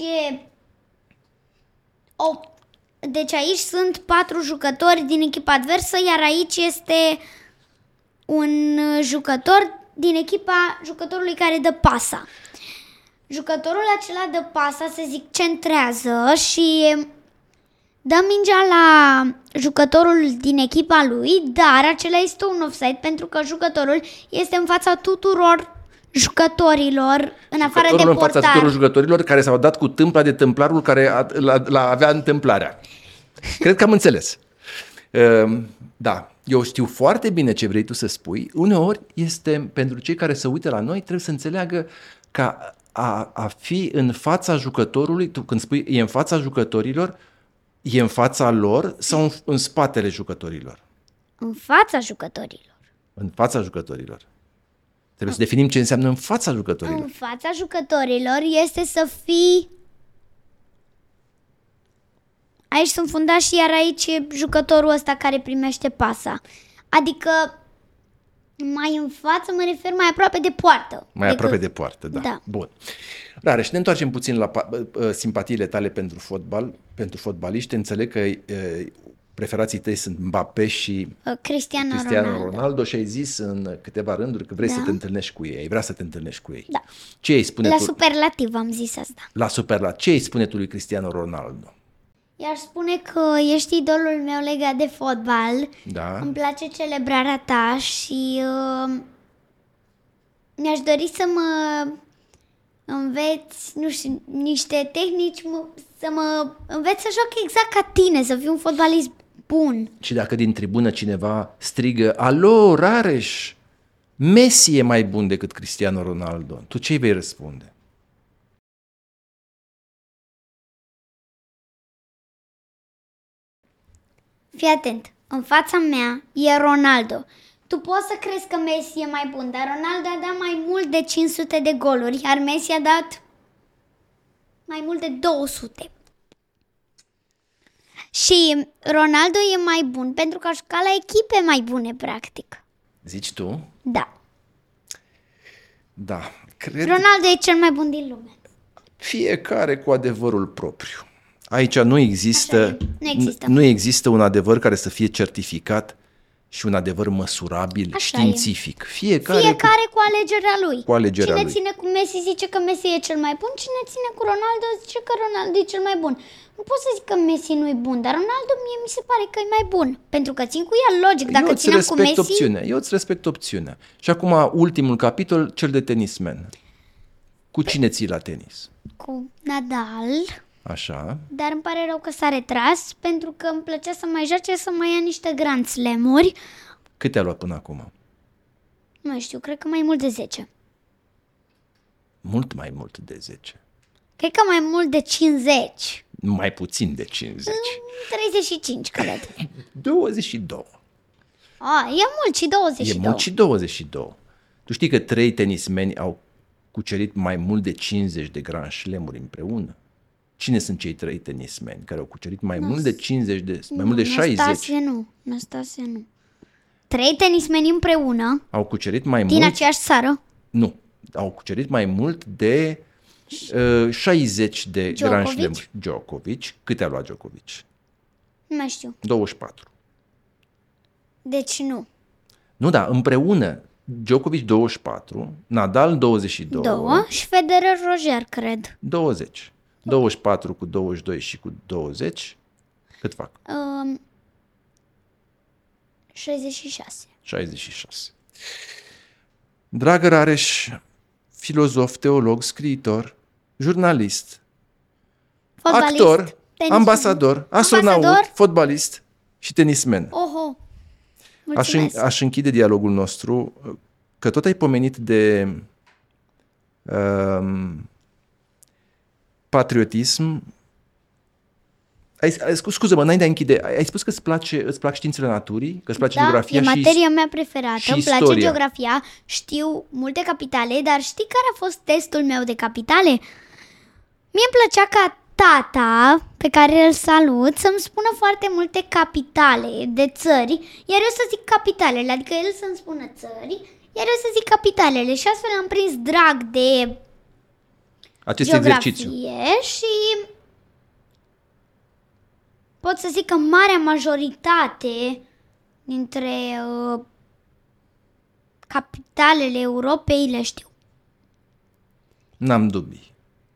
deci aici sunt 4 jucători din echipa adversă, iar aici este un jucător din echipa jucătorului care dă pasa. Jucătorul acela dă pasa, să zic, centrează și dă mingea la jucătorul din echipa lui, dar acela este un offside pentru că jucătorul este în fața tuturor jucătorilor, în afară de portar. În fața tuturor jucătorilor care s-au dat cu tâmpla de tâmplarul care avea întâmplarea. Cred că am înțeles. Da, eu știu foarte bine ce vrei tu să spui. Uneori este, pentru cei care se uită la noi, trebuie să înțeleagă că a fi în fața jucătorului, tu când spui e în fața jucătorilor, e în fața lor sau în spatele jucătorilor? În fața jucătorilor. În fața jucătorilor. Trebuie să definim ce înseamnă în fața jucătorilor. În fața jucătorilor este să fii... Aici sunt fundașii, iar aici e jucătorul ăsta care primește pasa. Adică Mai în față mă refer mai aproape de poartă. Mai aproape de poartă, da. Da. Bun. Rareș, ne întoarcem puțin la simpatiile tale pentru fotbal, pentru fotbaliști. Înțeleg că preferații tăi sunt Mbappé și Cristiano Ronaldo și ai zis în câteva rânduri că vrei să te întâlnești cu ei. Ai vrea să te întâlnești cu ei. Da. Ce îi spune La tu? superlativ am zis asta. La superlativ. Ce îi spune tu lui Cristiano Ronaldo? I-aș spune că ești idolul meu legat de fotbal. Da. Îmi place celebrarea ta și mi-aș dori să mă înveți, nu știu, niște tehnici, să mă înveți să joc exact ca tine, să fiu un fotbalist bun. Și dacă din tribună cineva strigă, alo, Rareș, Messi e mai bun decât Cristiano Ronaldo, tu ce-i vei răspunde? Fii atent, în fața mea e Ronaldo. Tu poți să crezi că Messi e mai bun, dar Ronaldo a dat mai mult de 500 de goluri, iar Messi a dat mai mult de 200. Și Ronaldo e mai bun pentru că a jucat la echipe mai bune, practic. Zici tu? Da. Da. Ronaldo e cel mai bun din lume. Fiecare cu adevărul propriu. Aici nu există, nu există un adevăr care să fie certificat și un adevăr măsurabil, științific. Fiecare cu alegerea lui. Cu alegerea cine lui. ține cu Messi zice că Messi e cel mai bun, cine ține cu Ronaldo zice că Ronaldo e cel mai bun. Nu pot să zic că Messi nu e bun, dar Ronaldo mie mi se pare că e mai bun. Pentru că țin cu el, logic, dacă țineam cu Messi... Eu îți respect opțiunea. Și acum ultimul capitol, cel de tenismen. Cu cine ții la tenis? Cu Nadal. Așa. Dar îmi pare rău că s-a retras, pentru că îmi plăcea să mai joace, să mai ia niște Grand Slam-uri. Câte a luat până acum? Nu știu, cred că mai mult de 10. Mult mai mult de 10. Cred că mai mult de 50. Mai puțin de 50. 35, cred. 22. E mult și 22. E mult și 22. Tu știi că 3 tenismeni au cucerit mai mult de 50 de Grand Slam-uri împreună? Cine sunt cei 3 tenismeni care au cucerit mai mult de 50 de, mai mult de 60? Năstase nu. 3 tenismeni împreună. Au cucerit mai din mult. aceeași țară? Nu, au cucerit mai mult de 60 de Grand Slam-uri. Djokovic. Câte a luat Djokovic? Nu mai știu. 24. Deci nu. Nu, da, împreună Djokovic 24, Nadal 22. 2 și Federer Roger, cred. 20. 24 cu 22 și cu 20, cât fac? 66. 66. Dragă Rareș, filozof, teolog, scriitor, jurnalist, Fotbalist, actor, tenismen, ambasador, astronaut, fotbalist și tenismen. Oho, mulțumesc. Aș închide dialogul nostru, că tot ai pomenit de patriotism. Scuză-mă, înainte de a închide, ai spus că îți plac științele naturii, că îți place geografia e materia mea preferată, și îmi place istoria. geografia, știu multe capitale, dar știi care a fost testul meu de capitale? Mie îmi plăcea ca tata, pe care îl salut, să-mi spună foarte multe capitale de țări, iar eu să zic capitalele, adică el să-mi spună țări, iar eu să zic capitalele și astfel am prins drag de acest geografie exercițiu. Și pot să zic că marea majoritate dintre capitalele Europei le știu. N-am dubii.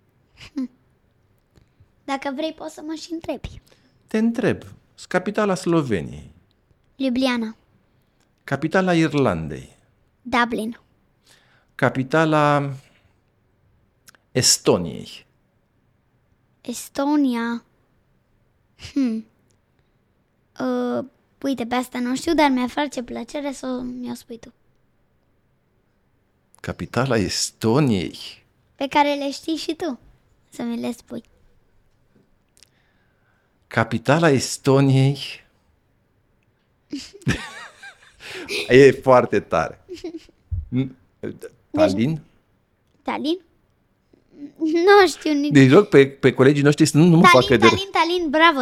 Dacă vrei poți să mă și întrebi. Te întreb, capitala Sloveniei, Ljubljana, capitala Irlandei, Dublin, capitala Estoniei, Estonia. Uite, pe asta nu știu, dar mi-ar face plăcere să mi-o spui tu. capitala Estoniei. Pe care le știi și tu, să mi le spui. Capitala Estoniei e foarte tare. Tallinn? Tallinn? Nu știu nici. Deci rog pe colegii noștri să nu mă facă de... Tallinn, bravo.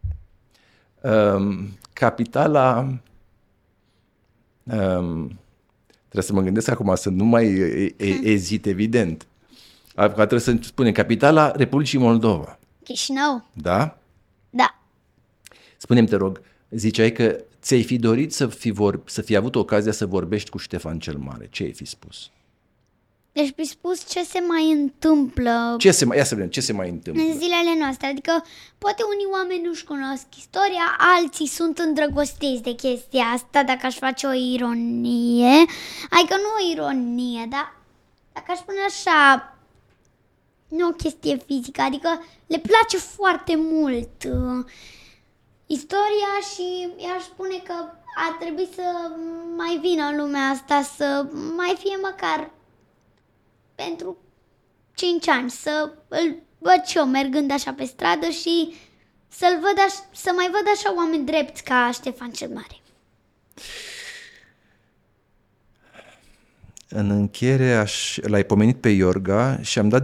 Capitala Trebuie să mă gândesc acum să nu mai ezit, evident. Acum trebuie să spunem capitala Republicii Moldova. Chișinău. Da? Da. Spune-mi, te rog, ziceai că ți-ai fi dorit să fi avut ocazia să vorbești cu Ștefan cel Mare. Ce ai fi spus? Deci mi-ai spus ce se mai întâmplă Ia să vedem, ce se mai întâmplă? în zilele noastre. Adică poate unii oameni nu-și cunosc istoria, alții sunt îndrăgostiți de chestia asta, dacă aș face o ironie. Adică nu o ironie, dar dacă aș spune așa, nu o chestie fizică, adică le place foarte mult istoria și i-aș spune că ar trebui să mai vină în lumea asta, să mai fie măcar pentru 5 ani, să îl văd și eu mergând așa pe stradă și să mai văd așa oameni drepți ca Ștefan cel Mare. În încheiere l-ai pomenit pe Iorga și am dat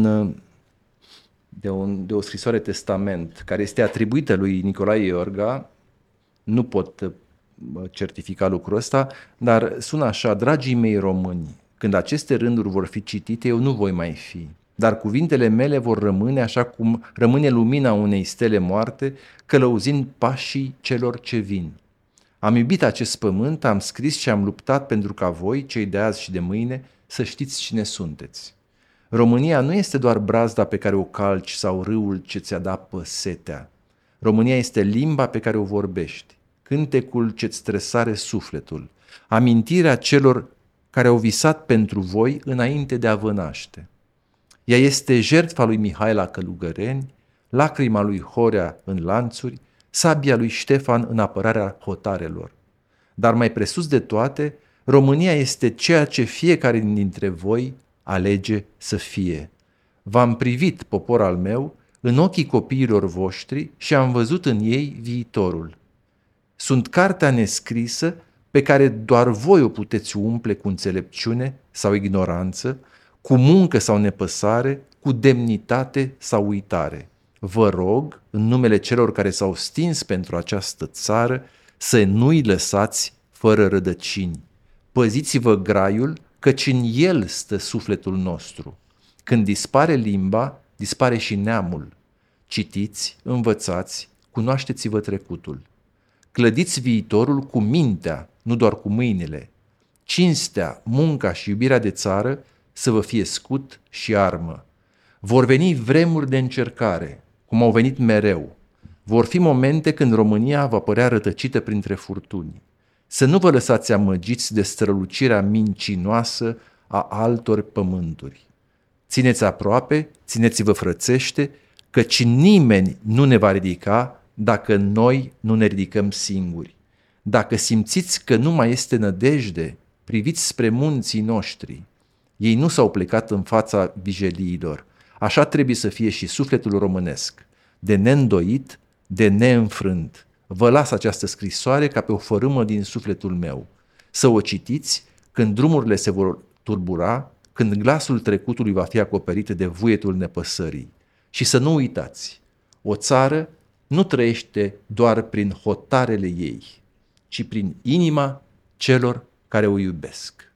de o scrisoare testament care este atribuită lui Nicolae Iorga. Nu pot certifica lucrul ăsta, dar sună așa: dragii mei români, când aceste rânduri vor fi citite, eu nu voi mai fi, dar cuvintele mele vor rămâne așa cum rămâne lumina unei stele moarte, călăuzind pașii celor ce vin. Am iubit acest pământ, am scris și am luptat pentru ca voi, cei de azi și de mâine, să știți cine sunteți. România nu este doar brazda pe care o calci sau râul ce ți-a dat setea. România este limba pe care o vorbești, cântecul ce-ți tresare sufletul, amintirea celor care au visat pentru voi înainte de a vă naște. Ea este jertfa lui Mihai la Călugăreni, lacrima lui Horea în lanțuri, sabia lui Ștefan în apărarea hotarelor. Dar mai presus de toate, România este ceea ce fiecare dintre voi alege să fie. V-am privit, popor al meu, în ochii copiilor voștri și am văzut în ei viitorul. Sunt cartea nescrisă pe care doar voi o puteți umple cu înțelepciune sau ignoranță, cu muncă sau nepăsare, cu demnitate sau uitare. Vă rog, în numele celor care s-au stins pentru această țară, să nu-i lăsați fără rădăcini. Păziți-vă graiul, căci în el stă sufletul nostru. Când dispare limba, dispare și neamul. Citiți, învățați, cunoașteți-vă trecutul. Clădiți viitorul cu mintea, nu doar cu mâinile. Cinstea, munca și iubirea de țară să vă fie scut și armă. Vor veni vremuri de încercare, cum au venit mereu. Vor fi momente când România va părea rătăcită printre furtuni. Să nu vă lăsați amăgiți de strălucirea mincinoasă a altor pământuri. Țineți aproape, țineți-vă frățește, căci nimeni nu ne va ridica dacă noi nu ne ridicăm singuri. Dacă simțiți că nu mai este nădejde, priviți spre munții noștri. Ei nu s-au plecat în fața vijeliilor. Așa trebuie să fie și sufletul românesc, de neîndoit, de neînfrânt. Vă las această scrisoare ca pe o fărâmă din sufletul meu. Să o citiți când drumurile se vor turbura, când glasul trecutului va fi acoperit de vuietul nepăsării. Și să nu uitați, o țară nu trăiește doar prin hotarele ei, ci prin inima celor care o iubesc.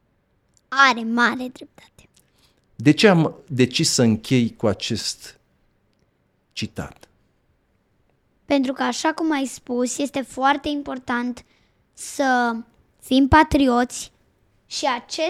Are mare dreptate. De ce am decis să închei cu acest citat? Pentru că, așa cum ai spus, este foarte important să fim patrioți și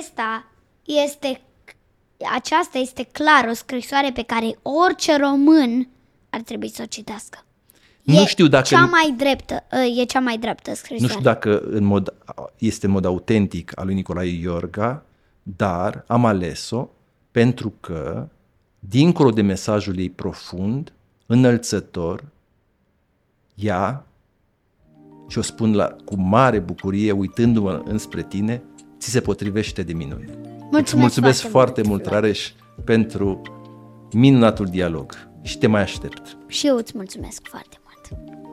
aceasta este clar o scrisoare pe care orice român ar trebui să o citească. Nu știu dacă e cea mai dreaptă scrisoare. Nu știu dacă este în mod autentic al lui Nicolae Iorga, dar am ales-o pentru că, dincolo de mesajul ei profund, înălțător, ea, și o spun cu mare bucurie, uitându-mă înspre tine, ți se potrivește de minune. Mulțumesc foarte mult, Rareș, pentru minunatul dialog și te mai aștept. Și eu îți mulțumesc foarte mult.